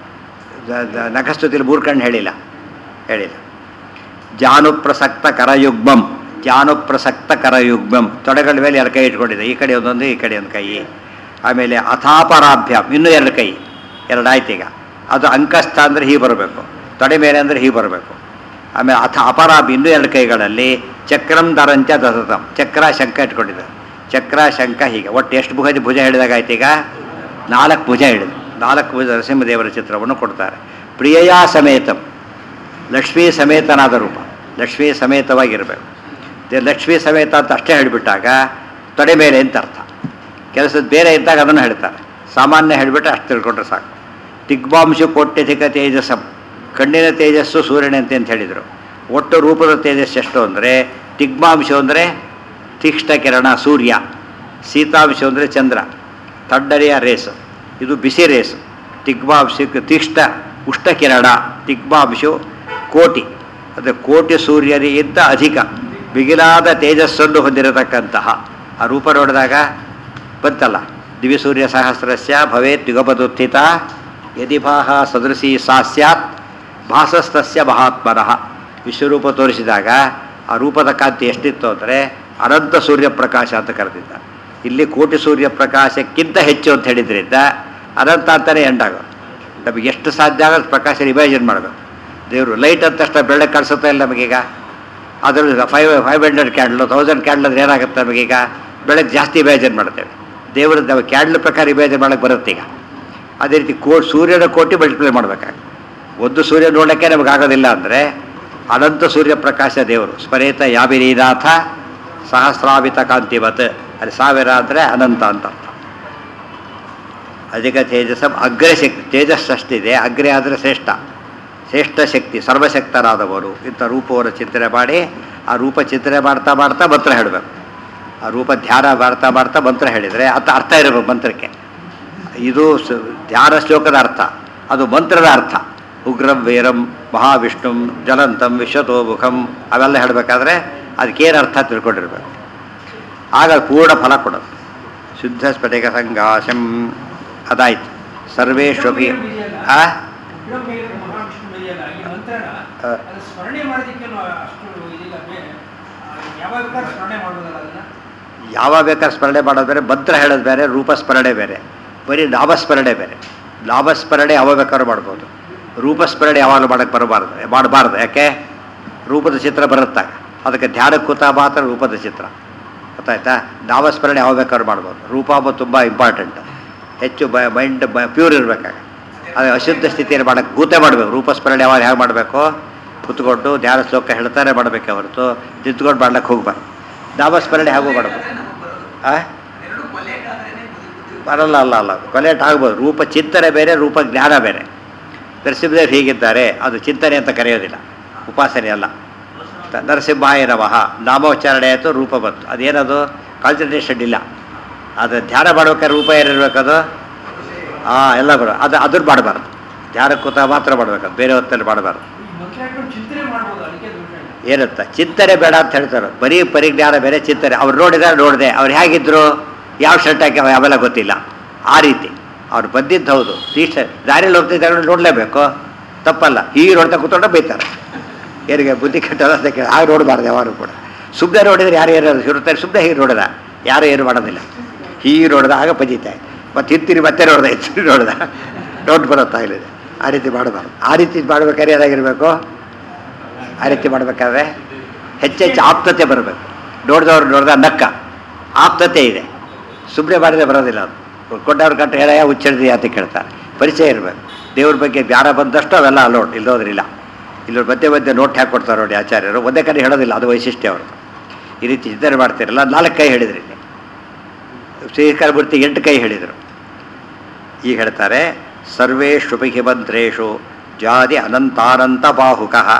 ನಖಸ್ತುತಿಲಿ ಮೂರು ಕಣ್ಣು ಹೇಳಿಲ್ಲ ಹೇಳಿಲ್ಲ ಜಾನುಪ್ರಸಕ್ತ ಕರಯುಗ್ಮಂ, ಜಾನುಪ್ರಸಕ್ತ ಕರಯುಗ್ಮಂ, ತೊಡೆಗಳ ಮೇಲೆ ಎರಡು ಕೈ ಇಟ್ಕೊಂಡಿದೆ, ಈ ಕಡೆ ಒಂದೊಂದು ಈ ಕಡೆ ಒಂದು ಕೈ. ಆಮೇಲೆ ಅಥಾಪರಾಭ್ಯಾಮ್, ಇನ್ನೂ ಎರಡು ಕೈ, ಎರಡು ಆಯ್ತು. ಈಗ ಅದು ಅಂಕಸ್ಥ ಅಂದರೆ ಹೀಗೆ ಬರಬೇಕು, ತೊಡೆ ಮೇಲೆ ಅಂದರೆ ಹೀಗೆ ಬರಬೇಕು. ಆಮೇಲೆ ಅಥ ಅಪರಾಭ ಇನ್ನೂ ಎರಡು ಕೈಗಳಲ್ಲಿ ಚಕ್ರಂ ದರಂಚ ದಸತಂ, ಚಕ್ರ ಶಂಖ ಇಟ್ಕೊಂಡಿದ್ದಾರೆ. ಚಕ್ರ ಶಂಖ ಹೀಗೆ ಒಟ್ಟು ಎಷ್ಟು ಭುಜ ಭುಜ ಹೇಳಿದಾಗ ಆಯ್ತು. ಈಗ ನಾಲ್ಕು ಭುಜ ಹೇಳಿದ್ರು, ನಾಲ್ಕು ಭುಜ ನರಸಿಂಹದೇವರ ಚಿತ್ರವನ್ನು ಕೊಡ್ತಾರೆ. ಪ್ರಿಯಯಾ ಸಮೇತಂ, ಲಕ್ಷ್ಮೀ ಸಮೇತನಾದ ರೂಪ, ಲಕ್ಷ್ಮೀ ಸಮೇತವಾಗಿರಬೇಕು. ಲಕ್ಷ್ಮೀ ಸಮೇತ ಅಂತ ಅಷ್ಟೇ ಹೇಳಿಬಿಟ್ಟಾಗ ತೊಡೆ ಮೇಲೆ ಅಂತ ಅರ್ಥ. ಕೆಲಸದ ಬೇರೆ ಇದ್ದಾಗ ಅದನ್ನು ಹೇಳ್ತಾರೆ, ಸಾಮಾನ್ಯ ಹೇಳಿಬಿಟ್ರೆ ಅಷ್ಟು ತಿಳ್ಕೊಂಡ್ರೆ ಸಾಕು. ದಿಗ್ಮಾಂಶು ಕೋಟ್ಯಧಿಕ ತೇಜಸ್ಸಂ, ಕಣ್ಣಿನ ತೇಜಸ್ಸು ಸೂರ್ಯನಂತೆ ಅಂತ ಹೇಳಿದರು. ಒಟ್ಟು ರೂಪದ ತೇಜಸ್ಸು ಎಷ್ಟು ಅಂದರೆ ದಿಗ್ಮಾಂಶ ಅಂದರೆ ತೀಕ್ಷ್ಣ ಕಿರಣ ಸೂರ್ಯ, ಶೀತಾಂಶ ಅಂದರೆ ಚಂದ್ರ, ತಡ್ಡರಿಯ ರೇಸು, ಇದು ಬಿಸಿ ರೇಸು. ದಿಗ್ಮಾಂಶಕ್ಕೆ ತೀಕ್ಷ್ಣ ಉಷ್ಣ ಕಿರಣ, ದಿಗ್ಮಾಂಶು ಕೋಟಿ, ಅದು ಕೋಟಿ ಸೂರ್ಯರಿಗಿಂತ ಅಧಿಕ ಬಿಗಿಲಾದ ತೇಜಸ್ಸನ್ನು ಹೊಂದಿರತಕ್ಕಂತಹ ಆ ರೂಪ ನೋಡಿದಾಗ ಬಂತಲ್ಲ, ದಿವ್ಯಸೂರ್ಯ ಸಹಸ್ರಸ್ಯ ಭವೇತ್ ಯುಗಪದುತ್ಥಿತ ಯದಿ ಭಾಹ ಸದೃಶಿ ಸಾ ಸ್ಯಾತ್ ಭಾಸಸ್ತಸ್ಯ ಮಹಾತ್ಮನಃ. ವಿಶ್ವರೂಪ ತೋರಿಸಿದಾಗ ಆ ರೂಪದ ಕಾಂತಿ ಎಷ್ಟಿತ್ತು ಅಂದರೆ ಅನಂತ ಸೂರ್ಯಪ್ರಕಾಶ ಅಂತ ಕರೆದಿದ್ದ. ಇಲ್ಲಿ ಕೋಟಿ ಸೂರ್ಯಪ್ರಕಾಶಕ್ಕಿಂತ ಹೆಚ್ಚು ಅಂತ ಹೇಳಿದ್ರಿಂದ ಅನಂತ ಅಂತಲೇ ಎಂಡಾಗೋದು. ನಮಗೆ ಎಷ್ಟು ಸಾಧ್ಯ ಆಗೋದು ಪ್ರಕಾಶ ಇಮ್ಯಾಜಿನ್ ಮಾಡಬೇಕು. ದೇವರು ಲೈಟ್ ಅಂತ ತಕ್ಷಣ ಬೆಳಗ್ಗೆ ಕಾಣಿಸುತ್ತಾ ಇಲ್ಲ ನಮಗೀಗ. ಅದರಲ್ಲಿ five five hundred candle thousand candle ಅಂದರೆ ಏನಾಗುತ್ತೆ ನಮಗೀಗ, ಬೆಳಗ್ಗೆ ಜಾಸ್ತಿ ಇಮ್ಯಾಜಿನ್ ಮಾಡ್ತೇವೆ. ದೇವರು ನಾವು ಕ್ಯಾಂಡ್ಲ್ ಪ್ರಕಾರ ಇಮ್ಯಾಜಿನ್ ಮಾಡೋಕ್ಕೆ ಬರುತ್ತೆ. ಈಗ ಅದೇ ರೀತಿ ಕೋ ಸೂರ್ಯನ ಕೋಟಿ ಮಲ್ಟಿಪ್ಲೈ ಮಾಡಬೇಕಾಗುತ್ತೆ. ಒಂದು ಸೂರ್ಯ ನೋಡೋಕ್ಕೆ ನಮಗಾಗೋದಿಲ್ಲ ಅಂದರೆ ಅನಂತ ಸೂರ್ಯಪ್ರಕಾಶ ದೇವರು. ಸ್ಮರೇತ ಯಾವಿರೀನಾಥ ಸಹಸ್ರಾವಿತ ಕಾಂತಿವತ್, ಅಲ್ಲಿ ಸಾವಿರ ಅಂದರೆ ಅನಂತ ಅಂತ ಅರ್ಥ. ಅಧಿಕ ತೇಜಸ್ ಅಗ್ರಶಕ್ತಿ, ತೇಜಸ್ ಅಷ್ಟಿದೆ, ಅಗ್ರೆ ಆದರೆ ಶ್ರೇಷ್ಠ, ಶ್ರೇಷ್ಠ ಶಕ್ತಿ, ಸರ್ವಶಕ್ತರಾದವರು. ಇಂಥ ರೂಪವನ್ನು ಚಿಂತನೆ ಮಾಡಿ ಆ ರೂಪ ಚಿಂತನೆ ಮಾಡ್ತಾ ಮಾಡ್ತಾ ಮಂತ್ರ ಹೇಳಬೇಕು. ಆ ರೂಪ ಧ್ಯಾನ ಮಾಡ್ತಾ ಮಾಡ್ತಾ ಮಂತ್ರ ಹೇಳಿದರೆ ಅದು ಅರ್ಥ ಇರಬೇಕು ಮಂತ್ರಕ್ಕೆ. ಇದು ಧ್ಯಾನ ಶ್ಲೋಕದ ಅರ್ಥ, ಅದು ಮಂತ್ರದ ಅರ್ಥ. ಉಗ್ರಂ ವೀರಂ ಮಹಾವಿಷ್ಣುಂ ಜಲಂತಂ ವಿಶ್ವತೋಮುಖಂ ಅವೆಲ್ಲ ಹೇಳಬೇಕಾದ್ರೆ ಅದಕ್ಕೇನು ಅರ್ಥ ತಿಳ್ಕೊಂಡಿರ್ಬೇಕು. ಆಗ ಪೂರ್ಣ ಫಲ ಕೊಡೋದು. ಶುದ್ಧ ಸ್ಫಟಿಕ ಸಂಘಾಶಂ ಅದಾಯ್ತು. ಸರ್ವೇಶ್ವಪಿ ಆ ಯಾವ ಬೇಕಾದ್ರೆ ಸ್ಮರಣೆ ಮಾಡೋದು ಬೇರೆ, ಮಂತ್ರ ಹೇಳೋದು ಬೇರೆ, ರೂಪ ಸ್ಮರಣೆ ಬೇರೆ, ಬರೀ ನಾಮಸ್ಮರಣೆ ಬೇರೆ. ನಾಮಸ್ಮರಣೆ ಯಾವಾಗ ಬೇಕಾದ್ರೂ ಮಾಡ್ಬೋದು, ರೂಪಸ್ಮರಣೆ ಯಾವಾಗಲೂ ಮಾಡೋಕ್ಕೆ ಬರಬಾರ್ದು ಮಾಡಬಾರ್ದು. ಯಾಕೆ, ರೂಪದ ಚಿತ್ರ ಬರುತ್ತಾಗ ಅದಕ್ಕೆ ಧ್ಯಾನಕ್ಕೆ ಕೂತ ಮಾತ್ರ ರೂಪದ ಚಿತ್ರ ಗೊತ್ತಾಯ್ತಾ. ನಾಮಸ್ಮರಣೆ ಯಾವಾಗ ಬೇಕಾದ್ರೂ ಮಾಡ್ಬೋದು, ರೂಪ ತುಂಬ ಇಂಪಾರ್ಟೆಂಟ್. ಹೆಚ್ಚು ಬ ಮೈಂಡ್ ಬ ಪ್ಯೂರ್ ಇರಬೇಕಾಗ. ಅದು ಅಶುದ್ಧ ಸ್ಥಿತಿಯಲ್ಲಿ ಮಾಡೋಕ್ಕೆ ಗೂತೆ ಮಾಡಬೇಕು. ರೂಪಸ್ಮರಣೆ ಯಾವಾಗ ಹೇಗೆ ಮಾಡಬೇಕು, ಕುತ್ಕೊಂಡು ಧ್ಯಾನ ಶ್ಲೋಕ ಹೇಳ್ತಾರೆ ಮಾಡಬೇಕೆ ಹೊರತು ನಿಂತ್ಕೊಂಡು ಮಾಡ್ಲಿಕ್ಕೆ ಹೋಗ್ಬಾರ್ದು. ನಾಮಸ್ಮರಣೆ ಹಾಗೂ ಮಾಡಬೇಕು. ಆ ಬರಲ್ಲ ಅಲ್ಲ ಅಲ್ಲ ಕೊಲೆಟ್ ಆಗ್ಬೋದು. ರೂಪ ಚಿಂತನೆ ಬೇರೆ, ರೂಪ ಜ್ಞಾನ ಬೇರೆ. ನರಸಿಂಹದೇವ್ ಹೀಗಿದ್ದಾರೆ ಅದು ಚಿಂತನೆ ಅಂತ ಕರೆಯೋದಿಲ್ಲ, ಉಪಾಸನೆ ಅಲ್ಲ. ನರಸಿಂಹಾಯ ನಮಃ ನಾಮೋಚ್ಚಾರಣೆ ಆಯಿತು, ರೂಪ ಬಂತು. ಅದೇನದು ಕಾನ್ಸಂಟ್ರೇಷನ್ ಇಲ್ಲ. ಅದು ಧ್ಯಾನ ಮಾಡ್ಬೇಕಾದ್ರೆ ರೂಪ ಏನಿರ್ಬೇಕದು ಹಾಂ ಎಲ್ಲ ಬರೋ ಅದು ಅದ್ರ ಮಾಡಬಾರ್ದು. ಧ್ಯಾನ ಕೂತ ಮಾತ್ರ ಮಾಡ್ಬೇಕದು, ಬೇರೆ ಹೊತ್ತಲ್ಲಿ ಮಾಡಬಾರ್ದು. ಏನಂತ ಚಿಂತನೆ ಬೇಡ ಅಂತ ಹೇಳ್ತಾರೆ. ಬರೀ ಪರಿಜ್ಞಾನ ಬೇರೆ, ಚಿಂತನೆ. ಅವ್ರು ನೋಡಿದ್ರೆ ನೋಡಿದೆ, ಅವ್ರು ಹೇಗಿದ್ರು, ಯಾವ ಶರ್ಟ್ ಹಾಕಿ ಅವೆಲ್ಲ ಗೊತ್ತಿಲ್ಲ. ಆ ರೀತಿ ಅವ್ರು ಬಂದಿದ್ದು ಹೌದು, ಟೀ ಶರ್ಟ್ ದಾರಿಯಲ್ಲಿ ಹೋಗ್ತಿದ್ದಾರೆ ನೋಡಲೇಬೇಕು, ತಪ್ಪಲ್ಲ. ಹೀಗೆ ನೋಡ್ತಾ ಕೂತ್ಕೊಂಡ್ರೆ ಬೈತಾರೆ. ಏನಿಗೆ ಬುದ್ಧಿ ಕೆಟ್ಟದ ಅಂತ ಕೇಳಿ ಹಾಗೆ ನೋಡಬಾರ್ದು ಯಾರು ಕೂಡ. ಸುಮ್ಮನೆ ನೋಡಿದ್ರೆ ಯಾರು ಏನಾದ್ರು ಇರುತ್ತಾರೆ, ಸುಮ್ಮನೆ ಹೀಗೆ ನೋಡಿದ ಯಾರು ಏನು ಮಾಡೋದಿಲ್ಲ. ಹೀಗೆ ನೋಡಿದ ಆಗ ಪಂಜಿತಾಯಿ ಮತ್ತು ಹಿಂತಿರಿ ಮತ್ತೆ ನೋಡ್ದೆ ಹಿಂತಿರಿ ನೋಡ್ದ ನೋಟ್ ಬರುತ್ತಾ ಇಲ್ಲ. ಆ ರೀತಿ ಮಾಡಬಾರ್ದು. ಆ ರೀತಿ ಮಾಡ್ಬೇಕಾದ್ರೆ ಏನಾಗಿರ್ಬೇಕು, ಆ ರೀತಿ ಮಾಡಬೇಕಾದ್ರೆ ಹೆಚ್ಚೆಚ್ಚು ಆಪ್ತತೆ ಬರಬೇಕು. ನೋಡಿದವ್ರು ನೋಡ್ದ ನಕ್ಕ ಆಪ್ತತೆ ಇದೆ. ಸುಮ್ಮನೆ ಮಾಡಿದ್ರೆ ಬರೋದಿಲ್ಲ. ಅದು ಕೊಂಡವ್ರ ಕಂಡು ಹೇಳ ಉಚ್ಚರಿದಿ ಅಂತ ಕೇಳ್ತಾರೆ. ಪರಿಚಯ ಇರಬೇಕು. ದೇವ್ರ ಬಗ್ಗೆ ಜ್ಞಾನ ಬಂದಷ್ಟು ಅವೆಲ್ಲ ಅಲೋಡ್, ಇಲ್ಲೋದ್ರಿಲ್ಲ. ಇಲ್ಲೋರು ಮಧ್ಯೆ ಮಧ್ಯೆ ನೋಟ್ ಹಾಕಿ ಕೊಡ್ತಾರೆ ನೋಡಿ ಆಚಾರ್ಯರು. ಒಂದೇ ಕಡೆ ಹೇಳೋದಿಲ್ಲ, ಅದು ವೈಶಿಷ್ಟ್ಯ ಅವರು. ಈ ರೀತಿ ಚಿಂತನೆ ಮಾಡ್ತಿರಲ್ಲ. ನಾಲ್ಕು ಕೈ ಹೇಳಿದ್ರಿ ಇಲ್ಲಿ. ಶ್ರೀಕರ ಮೂರ್ತಿ ಎಂಟು ಕೈ ಹೇಳಿದರು. ಈಗ ಹೇಳ್ತಾರೆ ಸರ್ವೇಷುಪಿ ಮಂತ್ರೇಶು ಜಾತಿ ಅನಂತಾನಂತ ಬಾಹುಕಃ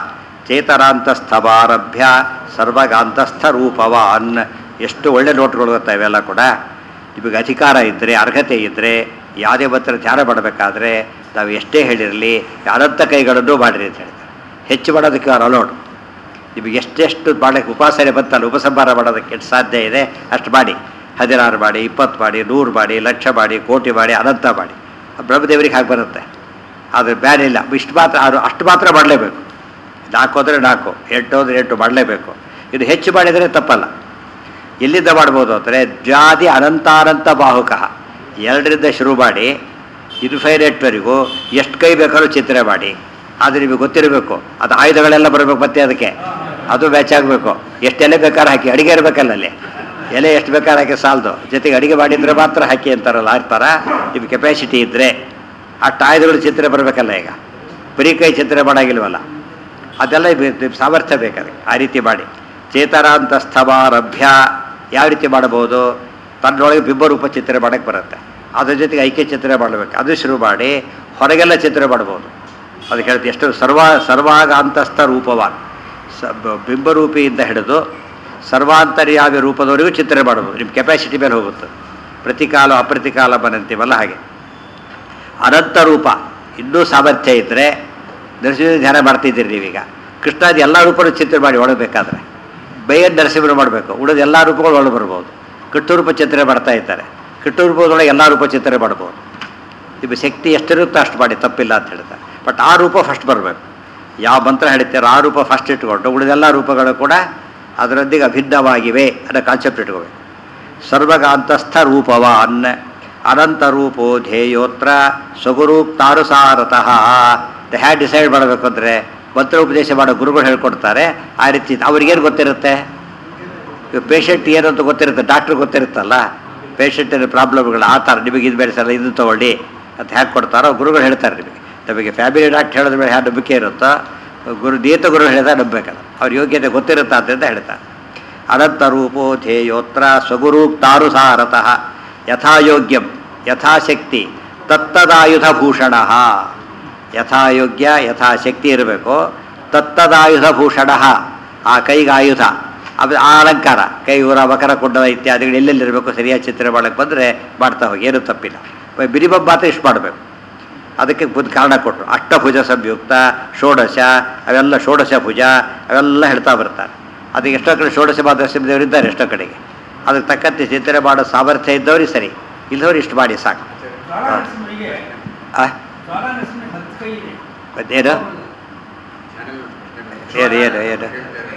ಚೇತರಾಂತಸ್ಥವಾರಭ್ಯ ಸರ್ವಗಾಂತಸ್ಥ ರೂಪವಾನ್. ಎಷ್ಟು ಒಳ್ಳೆ ನೋಟ್ಗಳು ಗೊತ್ತಾ ಇವೆಲ್ಲ ಕೂಡ. ನಿಮಗೆ ಅಧಿಕಾರ ಇದ್ದರೆ, ಅರ್ಹತೆ ಇದ್ದರೆ, ಯಾವುದೇ ಮಾತ್ರ ಧ್ಯಾನ ಮಾಡಬೇಕಾದ್ರೆ ನಾವು ಎಷ್ಟೇ ಹೇಳಿರಲಿ ಅನಂತ ಕೈಗಳನ್ನು ಮಾಡಿರಿ ಅಂತ ಹೇಳ್ತಾರೆ. ಹೆಚ್ಚು ಮಾಡೋದಕ್ಕೆ ಅವ್ರು ಅಲೋಡ್. ನಿಮಗೆ ಎಷ್ಟೆಷ್ಟು ಮಾಡೋಕ್ಕೆ ಉಪಾಸನೆ ಬಂತಲ್ಲ, ಉಪಸಂಹಾರ ಮಾಡೋದಕ್ಕೆ ಎಷ್ಟು ಸಾಧ್ಯ ಇದೆ ಅಷ್ಟು ಮಾಡಿ. ಹದಿನಾರು ಮಾಡಿ, ಇಪ್ಪತ್ತು ಮಾಡಿ, ನೂರು ಮಾಡಿ, ಲಕ್ಷ ಮಾಡಿ, ಕೋಟಿ ಮಾಡಿ, ಅನಂತ ಮಾಡಿ. ಬ್ರಹ್ಮದೇವರಿಗೆ ಹಾಗೆ ಬರುತ್ತೆ. ಆದರೆ ಬ್ಯಾನ್ ಇಲ್ಲ. ಇಷ್ಟು ಮಾತ್ರ, ಅದು ಅಷ್ಟು ಮಾತ್ರ ಮಾಡಲೇಬೇಕು. ನಾಲ್ಕು ಅಂದರೆ ನಾಲ್ಕು, ಎಂಟು ಅಂದರೆ ಎಂಟು ಮಾಡಲೇಬೇಕು. ಇದು ಹೆಚ್ಚು ಮಾಡಿದರೆ ತಪ್ಪಲ್ಲ. ಎಲ್ಲಿಂದ ಮಾಡ್ಬೋದು ಅಂದರೆ ಜಾತಿ ಅನಂತಾನಂತ ಬಾಹುಕಃ, ಎರಡರಿಂದ ಶುರು ಮಾಡಿ ಇನ್ಫೈನೈಟ್ವರೆಗೂ ಎಷ್ಟು ಕೈ ಬೇಕಾದ್ರೂ ಚಿಂತನೆ ಮಾಡಿ. ಆದರೆ ನಿಮಗೆ ಗೊತ್ತಿರಬೇಕು ಅದು ಆಯುಧಗಳೆಲ್ಲ ಬರಬೇಕು. ಮತ್ತೆ ಅದಕ್ಕೆ ಅದು ಮ್ಯಾಚ್ ಆಗಬೇಕು. ಎಷ್ಟು ಎಲೆ ಬೇಕಾದ್ರೆ ಹಾಕಿ, ಅಡುಗೆ ಇರಬೇಕಲ್ಲ ಅಲ್ಲಿ, ಎಲೆ ಎಷ್ಟು ಬೇಕಾದ್ರೆ ಹಾಕಿ ಸಾಲದು. ಜೊತೆಗೆ ಅಡುಗೆ ಮಾಡಿದರೆ ಮಾತ್ರ ಹಾಕಿ ಅಂತಾರಲ್ಲ, ಆ ಥರ ನಿಮ್ಗೆ ಕೆಪಾಸಿಟಿ ಇದ್ದರೆ ಅಷ್ಟು ಆಯುಧಗಳು ಚಿಂತನೆ ಬರಬೇಕಲ್ಲ. ಈಗ ಬರೀ ಕೈ ಚಿಂತನೆ ಮಾಡೋಂಗಿಲ್ವಲ್ಲ, ಅದೆಲ್ಲ ನಿಮ್ಮ ಸಾಮರ್ಥ್ಯ ಬೇಕಾದ್ರೆ ಆ ರೀತಿ ಮಾಡಿ. ಚೇತರಾಂತಸ್ಥವಾರಭ್ಯ ಯಾವ ರೀತಿ ಮಾಡಬಹುದು, ತನ್ನೊಳಗೆ ಬಿಂಬರೂಪ ಚಿಂತನೆ ಮಾಡೋಕ್ಕೆ ಬರುತ್ತೆ. ಅದ್ರ ಜೊತೆಗೆ ಐಕ್ಯ ಚಿಂತನೆ ಮಾಡಬೇಕು. ಅದು ಶುರು ಮಾಡಿ ಹೊರಗೆಲ್ಲ ಚಿಂತನೆ ಮಾಡ್ಬೋದು. ಅದಕ್ಕೆ ಹೇಳ್ತೀವಿ ಎಷ್ಟು ಸರ್ವ ಸರ್ವಾಗಾಂತಸ್ಥ ರೂಪವಾನ್, ಸ ಬಿಂಬರೂಪಿಯಿಂದ ಹಿಡಿದು ಸರ್ವಾಂತರ್ಯಾವಿ ರೂಪದವರೆಗೂ ಚಿಂತನೆ ಮಾಡ್ಬೋದು. ನಿಮ್ಮ ಕೆಪಾಸಿಟಿ ಮೇಲೆ ಹೋಗುತ್ತೆ. ಪ್ರತಿಕಾಲ ಅಪ್ರತಿಕಾಲ ಬಂತೀವಲ್ಲ ಹಾಗೆ. ಅನಂತ ರೂಪ ಇನ್ನೂ ಸಾಮರ್ಥ್ಯ ಇದ್ದರೆ ನರಸಿಂಹ ಧ್ಯಾನ ಮಾಡ್ತಿದ್ದೀರಿ ನೀವೀಗ. ಕೃಷ್ಣಾದಿ ಎಲ್ಲ ರೂಪಗಳು ಚಿಂತನೆ ಮಾಡಿ ಒಳಬೇಕಾದ್ರೆ ಬೈಯನ್ ನರಸಿಂಹರು ಮಾಡಬೇಕು. ಉಳಿದ ಎಲ್ಲ ರೂಪಗಳು ಒಳಗೆ ಬರ್ಬೋದು. ಕೃಷ್ಣರೂಪ ಚಿಂತನೆ ಮಾಡ್ತಾ ಇದ್ದಾರೆ. ಕೃಷ್ಣರೂಪದೊಳಗೆ ಎಲ್ಲ ರೂಪ ಚಿಂತನೆ ಮಾಡ್ಬೋದು. ನಿಮ್ಮ ಶಕ್ತಿ ಎಷ್ಟಿರುತ್ತೋ ಅಷ್ಟು ಮಾಡಿ, ತಪ್ಪಿಲ್ಲ ಅಂತ ಹೇಳ್ತಾರೆ. ಬಟ್ ಆ ರೂಪ ಫಸ್ಟ್ ಬರಬೇಕು. ಯಾವ ಮಂತ್ರ ಹೇಳ್ತೀರೋ ಆ ರೂಪ ಫಸ್ಟ್ ಇಟ್ಕೊಂಡು ಉಳಿದೆಲ್ಲ ರೂಪಗಳು ಕೂಡ ಅದರೊಂದಿಗೆ ಅಭಿನ್ನವಾಗಿವೆ ಅನ್ನೋ ಕಾನ್ಸೆಪ್ಟ್ ಇಟ್ಕೋಬೇಕು. ಸರ್ವಗಾಂತಸ್ಥ ರೂಪವಾನ್ ಅನಂತ ರೂಪೋ ಧ್ಯೇಯೋತ್ರ ಸ್ವಗುರೂಕ್ತಾನುಸಾರತಃ. ಹ್ಯಾ ಡಿಸೈಡ್ ಮಾಡಬೇಕು ಅಂದರೆ ಮಂತ್ರ ಉಪದೇಶ ಮಾಡೋ ಗುರುಗಳು ಹೇಳ್ಕೊಡ್ತಾರೆ. ಆ ರೀತಿ ಅವ್ರಿಗೇನು ಗೊತ್ತಿರುತ್ತೆ, ಪೇಷಂಟ್ ಏನು ಅಂತ ಗೊತ್ತಿರುತ್ತೆ, ಡಾಕ್ಟ್ರ್ ಗೊತ್ತಿರುತ್ತಲ್ಲ ಪೇಷಂಟಿನ ಪ್ರಾಬ್ಲಮ್ಗಳು. ಆ ಥರ ನಿಮಗೆ ಇದು ಬೇಡಿಸಲ್ಲ, ಇದು ತೊಗೊಳ್ಳಿ ಅಂತ ಹೇಗೆ ಕೊಡ್ತಾರೋ ಗುರುಗಳು ಹೇಳ್ತಾರೆ ನಿಮಗೆ. ನಮಗೆ ಫ್ಯಾಮಿಲಿ ಡಾಕ್ಟ್ರ್ ಹೇಳಿದ ಮೇಲೆ ಹ್ಯಾ ನಂಬಿಕೆ ಇರುತ್ತೋ, ಗುರು ನಿಯತ ಗುರುಗಳು ಹೇಳಿದಾಗ ನಂಬಬೇಕಲ್ಲ. ಅವ್ರ ಯೋಗ್ಯತೆ ಗೊತ್ತಿರುತ್ತೆ ಅಂತ ಹೇಳ್ತಾರೆ. ಅನಂತ ರೂಪೋ ಧ್ಯೇಯೋತ್ರ ಸ್ವಗುರೂಕ್ತಾನುಸಾರತಃ ಯಥಾಯೋಗ್ಯಂ ಯಥಾಶಕ್ತಿ ತತ್ತದಾಯುಧಭೂಷಣ. ಯಥಾಯೋಗ್ಯ ಯಥಾಶಕ್ತಿ ಇರಬೇಕು. ತತ್ತದಾಯುಧಭೂಷಣ, ಆ ಕೈಗೆ ಆಯುಧ, ಅದು ಆ ಅಲಂಕಾರ, ಕೈ ಊರ ಮಕರ ಕುಂಡಲ ಇತ್ಯಾದಿಗಳು ಎಲ್ಲೆಲ್ಲಿರಬೇಕು ಸರಿಯಾದ ಚಿತ್ರ ಮಾಡೋಕ್ಕೆ ಬಂದರೆ ಮಾಡ್ತಾ ಹೋಗಿ, ಏನೂ ತಪ್ಪಿಲ್ಲ. ಮಿನಿಮಮ್ ಮಾತ್ರ ಇಷ್ಟು ಮಾಡಬೇಕು. ಅದಕ್ಕೆ ಬುದ್ಧ ಕಾರಣ ಕೊಟ್ಟರು. ಅಷ್ಟಭುಜ ಸಂಯುಕ್ತ ಷೋಡಶ, ಅವೆಲ್ಲ ಷೋಡಶ ಭುಜ ಅವೆಲ್ಲ ಹೇಳ್ತಾ ಬರ್ತಾರೆ. ಅದಕ್ಕೆ ಎಷ್ಟೋ ಕಡೆ ಷೋಡಶ ಮಾದರ್ಶಿದೇವರು ಇದ್ದಾರೆ, ಎಷ್ಟೋ ಕಡೆಗೆ ಅದಕ್ಕೆ ತಕ್ಕಂತೆ ಚಿಂತನೆ ಮಾಡೋ ಸಾಮರ್ಥ್ಯ ಇದ್ದವ್ರಿಗೆ ಸರಿ, ಇಲ್ಲದವ್ರು ಇಷ್ಟು ಮಾಡಿ ಸಾಕು. ಏನು ಏನು ಏನು ಏನು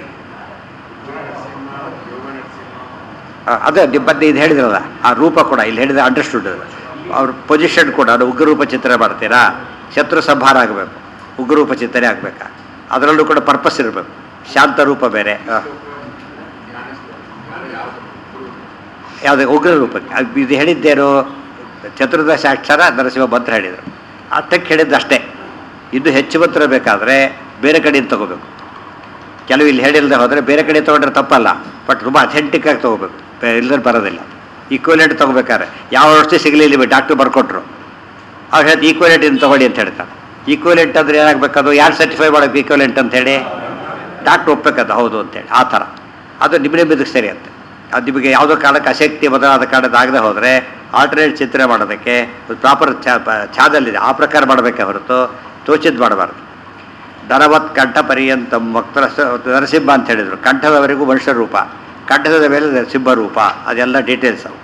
ಅದೇ ನಿಮ್ಮಲ್ಲಿ ಇದು ಹೇಳಿದ್ರಲ್ಲ, ಆ ರೂಪ ಕೂಡ ಇಲ್ಲಿ ಹೇಳಿದ ಅಂಡರ್ಸ್ಟುಡ್. ಅವ್ರ ಪೊಸಿಷನ್ ಕೂಡ ಅದು ಉಗ್ರರೂಪ ಚಿಂತನೆ ಮಾಡ್ತೀರಾ, ಶತ್ರು ಸಂಹಾರ ಆಗಬೇಕು, ಉಗ್ರರೂಪ ಚಿಂತನೆ ಆಗಬೇಕಾ, ಅದರಲ್ಲೂ ಕೂಡ ಪರ್ಪಸ್ ಇರಬೇಕು. ಶಾಂತ ರೂಪ ಬೇರೆ, ಯಾವುದೇ ಉಗ್ರ ರೂಪಕ್ಕೆ ಇದು ಹೇಳಿದ್ದೇನು, ಚತುರ್ದಶ ಅಕ್ಷರ ನರಸಿಂಹ ಮಂತ್ರ ಹೇಳಿದರು. ಅಷ್ಟಕ್ಕೆ ಹೇಳಿದ್ದಷ್ಟೇ. ಇನ್ನು ಹೆಚ್ಚು ಮಂತ್ರ ಬೇಕಾದರೆ ಬೇರೆ ಕಡೆಯಿಂದ ತೊಗೋಬೇಕು. ಕೆಲವು ಇಲ್ಲಿ ಹೇಳಿಲ್ಲದೆ ಹೋದರೆ ಬೇರೆ ಕಡೆ ತೊಗೊಂಡ್ರೆ ತಪ್ಪಲ್ಲ, ಬಟ್ ತುಂಬ ಅಥೆಂಟಿಕ್ಕಾಗಿ ತೊಗೋಬೇಕು, ಇಲ್ಲದ್ರೆ ಬರೋದಿಲ್ಲ. ಈಕ್ವಲೆಂಟ್ ತೊಗೋಬೇಕಾದ್ರೆ ಯಾವ ಔಷಧಿ ಸಿಗಲಿಲ್ಲ, ಡಾಕ್ಟ್ರು ಬರ್ಕೊಟ್ರು, ಅವ್ರು ಹೇಳ್ತು ಈಕ್ವಲೆಂಟ್ ಇನ್ನು ತೊಗೊಳ್ಳಿ ಅಂತ ಹೇಳ್ತಾರೆ. ಈಕ್ವಲೆಂಟ್ ಅಂದರೆ ಏನಾಗಬೇಕದು, ಯಾರು ಸರ್ಟಿಫೈ ಮಾಡೋದು ಈಕ್ವಲೆಂಟ್ ಅಂತೇಳಿ? ಡಾಕ್ಟ್ರು ಒಪ್ಪಬೇಕದು ಹೌದು ಅಂತೇಳಿ. ಆ ಥರ ಅದು ನಿಮ್ಮ ನಿಮ್ಮದಕ್ಕೆ ಸರಿ ಅಂತೆ. ಅದು ನಿಮಗೆ ಯಾವುದೋ ಕಾರಣಕ್ಕೆ ಅಶಕ್ತಿ ಬದಲಾದ ಕಾರಣದಾಗದೆ ಹೋದರೆ ಆಲ್ಟರ್ನೇಟ್ ಚಿಂತನೆ ಮಾಡೋದಕ್ಕೆ ಪ್ರಾಪರ್ ಚಾ ಛಾದಲ್ಲಿದೆ, ಆ ಪ್ರಕಾರ ಮಾಡಬೇಕೆ ಹೊರತು ತೋಚಿದ್ದು ಮಾಡಬಾರ್ದು. ಧನವತ್ ಕಂಠ ಪರ್ಯಂತ ವಕ್ತರ ನರಸಿಂಹ ಅಂತ ಹೇಳಿದರು. ಕಂಠದವರೆಗೂ ಮನುಷ್ಯ ರೂಪ, ಕಂಠದ ಮೇಲೆ ನರಸಿಂಹ ರೂಪ, ಅದೆಲ್ಲ ಡೀಟೇಲ್ಸ್ ಅವು.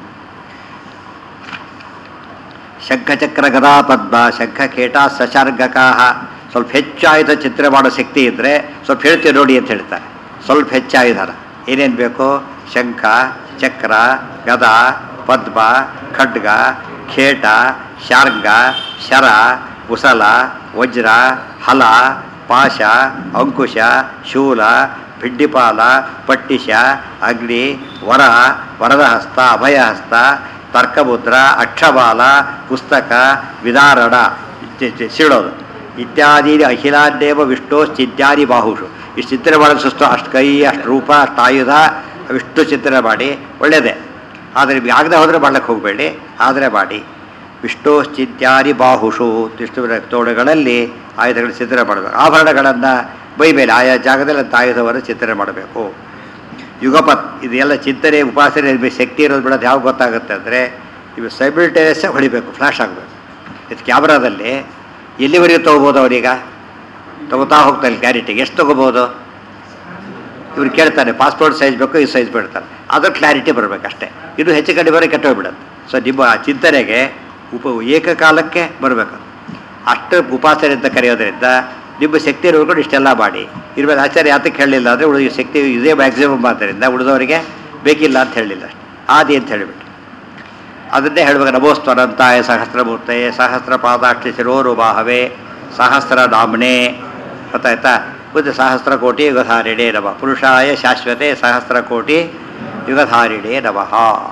ಶಂಖಚಕ್ರ ಗದಾ ಪದ್ಮ ಶಂಖ ಕೇಟ ಸಶಾರ್ಗಕಾಹ. ಸ್ವಲ್ಪ ಹೆಚ್ಚಾಯುಧ ಚಿತ್ರ ಮಾಡೋ ಶಕ್ತಿ ಇದ್ದರೆ ಸ್ವಲ್ಪ ಹೇಳ್ತೀವಿ ನೋಡಿ ಅಂತ ಹೇಳ್ತಾರೆ. ಸ್ವಲ್ಪ ಹೆಚ್ಚಾಯುಧನ ಏನೇನು ಬೇಕು? ಶಂಖ, ಚಕ್ರ, ಗದಾ, ಪದ್ಮ, ಖಡ್ಗ, ಖೇಟ, ಶಾರ್ಗ, ಶರ, ಕುಸಲ, ವಜ್ರ, ಹಲ, ಪಾಶ, ಅಂಕುಶ, ಶೂಲ, ಭಿಡ್ಡಿಪಾಲ, ಪಟ್ಟಿಶ, ಅಗ್ನಿ, ವರ, ವರದಹಸ್ತ, ಅಭಯಹಸ್ತ, ತರ್ಕಮುದ್ರ, ಅಕ್ಷಬಾಲ, ಪುಸ್ತಕ, ವಿದಾರಣ, ಸಿಡೋದು ಇತ್ಯಾದಿ ಅಖಿಲಾದೇವ ವಿಷ್ಣು ಚಿದ್ಯಾದಿ ಬಾಹುಷು. ಇಷ್ಟು ಚಿಂತನೆ ಮಾಡೋದು ಸುಸ್ತು. ಅಷ್ಟು ಕೈ, ಅಷ್ಟು ರೂಪ, ಅಷ್ಟು ಆಯುಧ, ವಿಷ್ಣು ಚಿಂತನೆ ಮಾಡಿ ಒಳ್ಳೆಯದೇ. ಆದರೆ ನಿಮಗೆ ಆಗದೆ ಹೋದರೆ ಮಾಡಕ್ಕೆ ಹೋಗಬೇಡಿ, ಆದರೆ ಮಾಡಿ. ವಿಷ್ಣು ಚಿದ್ಯಾದಿ ಬಾಹುಷು, ವಿಷ್ಣುವಿನ ತೋಳುಗಳಲ್ಲಿ ಆಯುಧಗಳ ಚಿಂತನೆ ಮಾಡಬೇಕು. ಆಭರಣಗಳನ್ನು ಬೈ ಮೇಲೆ ಆಯಾ ಜಾಗದಲ್ಲಿ ಅಂತ ಆಯುಧವನ್ನು ಚಿಂತನೆ ಮಾಡಬೇಕು. ಯುಗಪತ್ ಇದೆಲ್ಲ ಚಿಂತನೆ ಉಪಾಸನೆ ಶಕ್ತಿ ಇರೋದು ಬಿಡೋದು ಯಾವ ಗೊತ್ತಾಗುತ್ತೆ ಅಂದರೆ ಇವು ಸೈಮಿಲ್ಟೇನಿಯಸ್ ಹೊಡಿಬೇಕು, ಫ್ಲ್ಯಾಶ್ ಆಗಬೇಕು. ಇದು ಕ್ಯಾಮ್ರಾದಲ್ಲಿ ಎಲ್ಲಿವರೆಗೂ ತೊಗೋಬೋದು? ಅವರೀಗ ತೊಗೋತಾ ಹೋಗ್ತಾರೆ ಕ್ಲಾರಿಟಿಗೆ. ಎಷ್ಟು ತೊಗೋಬೋದು? ಇವ್ರು ಕೇಳ್ತಾನೆ ಪಾಸ್ಪೋರ್ಟ್ ಸೈಜ್ ಬೇಕು, ಈ ಸೈಜ್ ಬಿಡ್ತಾರೆ, ಅದ್ರ ಕ್ಲಾರಿಟಿ ಬರಬೇಕಷ್ಟೇ. ಇದು ಹೆಚ್ಚು ಕಡೆ ಬರೋ ಕೆಟ್ಟೋಗ್ಬಿಡುತ್ತೆ. ಸೊ ನಿಮ್ಮ ಚಿಂತನೆಗೆ ಉಪ ಏಕಕಾಲಕ್ಕೆ ಬರಬೇಕು. ಅಷ್ಟು ಉಪಾಸನೆ ಅಂತ ಕರೆಯೋದ್ರಿಂದ ನಿಮ್ಮ ಶಕ್ತಿ ಇರೋರ್ಕೊಂಡು ಇಷ್ಟೆಲ್ಲ ಮಾಡಿ ಇರ್ಬೇಕು. ಆಚಾರ್ಯ ಯಾತಕ್ಕೆ ಹೇಳಲಿಲ್ಲ ಅಂದರೆ ಉಳಿದ ಶಕ್ತಿ ಇದೇ ಮ್ಯಾಕ್ಸಿಮಮ್ ಆದ್ದರಿಂದ ಉಳಿದವರಿಗೆ ಬೇಕಿಲ್ಲ ಅಂತ ಹೇಳಲಿಲ್ಲ, ಅಷ್ಟೆ ಆದಿ ಅಂತ ಹೇಳಿಬಿಟ್ಟು. ಅದನ್ನೇ ಹೇಳಬೇಕು. ನಮೋಸ್ತರಂತಾಯ ಸಹಸ್ರಮೂರ್ತೆಯೇ ಸಹಸ್ರ ಪಾದಾಕ್ಷಿ ಶಿರೋರುಬಾಹವೇ ಸಹಸ್ರ ನಾಮ್ನೇ. ಗೊತ್ತಾಯ್ತಾ? ಬುದ್ಧ ಸಹಸ್ರ ಕೋಟಿ ಯುಗಧಾರಿಣೇ ನಮಃ. ಪುರುಷಾಯ ಶಾಶ್ವತೆ ಸಹಸ್ರ ಕೋಟಿ ಯುಗಧಾರಿಣೇ ನಮಃ.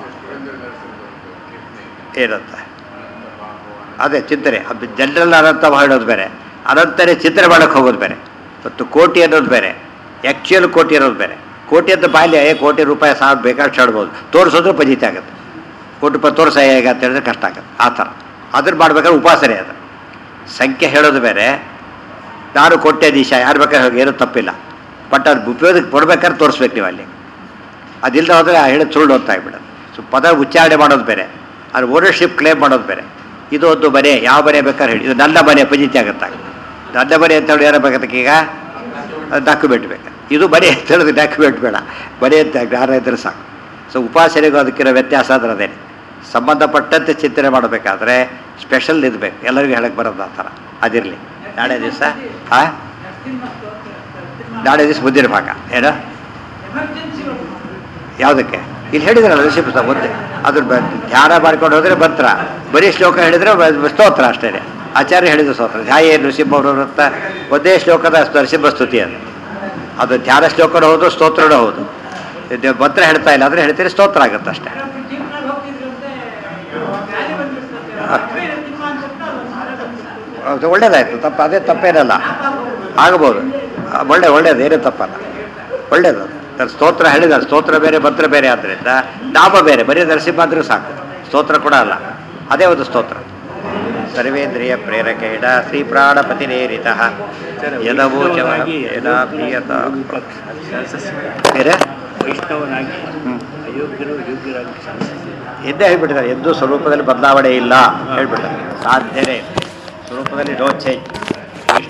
ಏನಂತ ಅದೇ ಚಿಂತನೆ. ಅದು ಜನರಲ್ ಅನಂತ ಹೇಳೋದು ಬೇರೆ, ಅನಂತನೇ ಚಿಂತನೆ ಮಾಡೋಕ್ಕೆ ಹೋಗೋದು ಬೇರೆ. ಮತ್ತು ಕೋಟಿ ಅನ್ನೋದು ಬೇರೆ, ಆ್ಯಕ್ಚುಯಲ್ ಕೋಟಿ ಅನ್ನೋದು ಬೇರೆ. ಕೋಟಿ ಅಂತ ಬಾಲ್ಯ ಕೋಟಿ ರೂಪಾಯಿ ಸಾವಿರ ಬೇಕಾಷ್ಟು ಹೇಳ್ಬೋದು, ತೋರಿಸೋದ್ರೆ ಪಜಿತಿ ಆಗುತ್ತೆ. ಕೋಟಿ ರೂಪಾಯಿ ತೋರಿಸ ಹೇಗೆ ಅಂತ ಹೇಳಿದ್ರೆ ಕಷ್ಟ ಆಗುತ್ತೆ. ಆ ಥರ ಅದ್ರ ಮಾಡ್ಬೇಕಾದ್ರೆ ಉಪಾಸನೆ. ಅದು ಸಂಖ್ಯೆ ಹೇಳೋದು ಬೇರೆ. ನಾನು ಕೋಟ್ಯಾಧೀಶ ಯಾರು ಬೇಕಾದ್ರೆ ಹೋಗಿ ಏನೂ ತಪ್ಪಿಲ್ಲ, ಬಟ್ ಅದು ಉಪಯೋಗಕ್ಕೆ ಕೊಡ್ಬೇಕಾದ್ರೆ ತೋರಿಸ್ಬೇಕು ನೀವು ಅಲ್ಲಿ. ಅದಿಲ್ಲದೆ ಹೋದರೆ ಹೇಳೋದು ಸುಳ್ಳು ಅಂತ ಆಗ್ಬಿಡೋದು. ಸೊ ಪದ ಉಚ್ಚಾರಣೆ ಮಾಡೋದು ಬೇರೆ, ಅದು ಓನರ್ಶಿಪ್ ಕ್ಲೇಮ್ ಮಾಡೋದು ಬೇರೆ. ಇದು ಒಂದು ಮನೆ, ಯಾವ ಮನೆ ಬೇಕಾದ್ರೆ ಹೇಳಿ ಇದು ನನ್ನ ಮನೆ ಪಜಿತಿ ಆಗುತ್ತೆ. ನನ್ನ ಮನೆ ಅಂತ ಹೇಳಿ ಏನೋ ಬೇಕತ್ತಕ್ಕೆ ಈಗ ಡಾಕ್ಯುಮೆಂಟ್ ಬೇಕು. ಇದು ಮನೆ ಅಂತ ಹೇಳೋದು ಡಾಕ್ಯುಮೆಂಟ್ ಬೇಡ, ಮನೆ ಅಂತ ಜ್ಞಾನ ಇದ್ದರೆ ಸಾಕು. ಸೊ ಉಪಾಸನೆಗೂ ಅದಕ್ಕಿರೋ ವ್ಯತ್ಯಾಸ ಅಂದ್ರೆ ಅದೇನೆ. ಸಂಬಂಧಪಟ್ಟಂತೆ ಚಿಂತನೆ ಮಾಡಬೇಕಾದ್ರೆ ಸ್ಪೆಷಲ್ ಇರಬೇಕು, ಎಲ್ಲರಿಗೂ ಹೇಳಕ್ಕೆ ಬರೋದು ಆ ಥರ. ಅದಿರಲಿ. ನಾಳೆ ದಿವಸ ಹಾಂ ನಾಳೆ ದಿವಸ ಮುಂದಿನ ಭಾಗ ಏನು ಯಾವುದಕ್ಕೆ ಇಲ್ಲಿ ಹೇಳಿದ್ರಲ್ಲ ಋಷಿಪುಸ್ತ ಒಂದೇ ಅದ್ರ ಧ್ಯಾನ ಮಾಡ್ಕೊಂಡು ಹೋದರೆ ಮಂತ್ರ, ಬರೀ ಶ್ಲೋಕ ಹೇಳಿದರೆ ಸ್ತೋತ್ರ ಅಷ್ಟೇ. ಆಚಾರ್ಯ ಹೇಳಿದ ಸ್ತೋತ್ರ ಧ್ಯಾಯ ನೃಸಿಂಹವರು ಅಂತ ಒಂದೇ ಶ್ಲೋಕದ ನರಸಿಂಹ ಸ್ತುತಿ ಅದು. ಅದು ಧ್ಯಾನ ಶ್ಲೋಕನೂ ಹೌದು, ಸ್ತೋತ್ರನೂ ಹೌದು. ಮಂತ್ರ ಹೇಳ್ತಾ ಇಲ್ಲ ಅಂದರೆ ಹೇಳ್ತೀರಿ ಸ್ತೋತ್ರ ಆಗುತ್ತೆ ಅಷ್ಟೇ. ಒಳ್ಳೇದಾಯ್ತು, ತಪ್ಪ ಅದೇ ತಪ್ಪೇನಲ್ಲ, ಆಗ್ಬೋದು. ಒಳ್ಳೆ ಒಳ್ಳೇದು, ಏನೂ ತಪ್ಪಲ್ಲ, ಒಳ್ಳೇದು. ಸ್ತೋತ್ರ ಹೇಳಿದ್ದಾರೆ, ಸ್ತೋತ್ರ ಬೇರೆ ಮಂತ್ರ ಬೇರೆ ಆದ್ದರಿಂದ ನಾಮ ಬೇರೆ. ಬರೀ ನರಸಿಂಹ ಅಂದ್ರೂ ಸಾಕು, ಸ್ತೋತ್ರ ಕೂಡ ಅಲ್ಲ, ಅದೇ ಒಂದು ಸ್ತೋತ್ರ. ಸರ್ವೇಂದ್ರಿಯ ಪ್ರೇರಕೇಣ ಶ್ರೀ ಪ್ರಾಣಪತಿನೇರಿತ ಯದವೋಚವಹಂ ಯದಾ ಪ್ರಿಯತ ಬೇರೆ ವೈಷ್ಣವನಾಗಿ ಅಯೋಗ್ಯರು ಯೋಗ್ಯರಾಗಿ ಎದ್ದೇ ಹೇಳ್ಬಿಟ್ಟಿದ್ದಾರೆ. ಎಂದೂ ಸ್ವರೂಪದಲ್ಲಿ ಬದಲಾವಣೆ ಇಲ್ಲ ಹೇಳ್ಬಿಟ್ಟಾರೆ. ಸಾಧ್ಯನೇ ಸ್ವರೂಪದಲ್ಲಿ ನೋ ಚೇಂಜ್.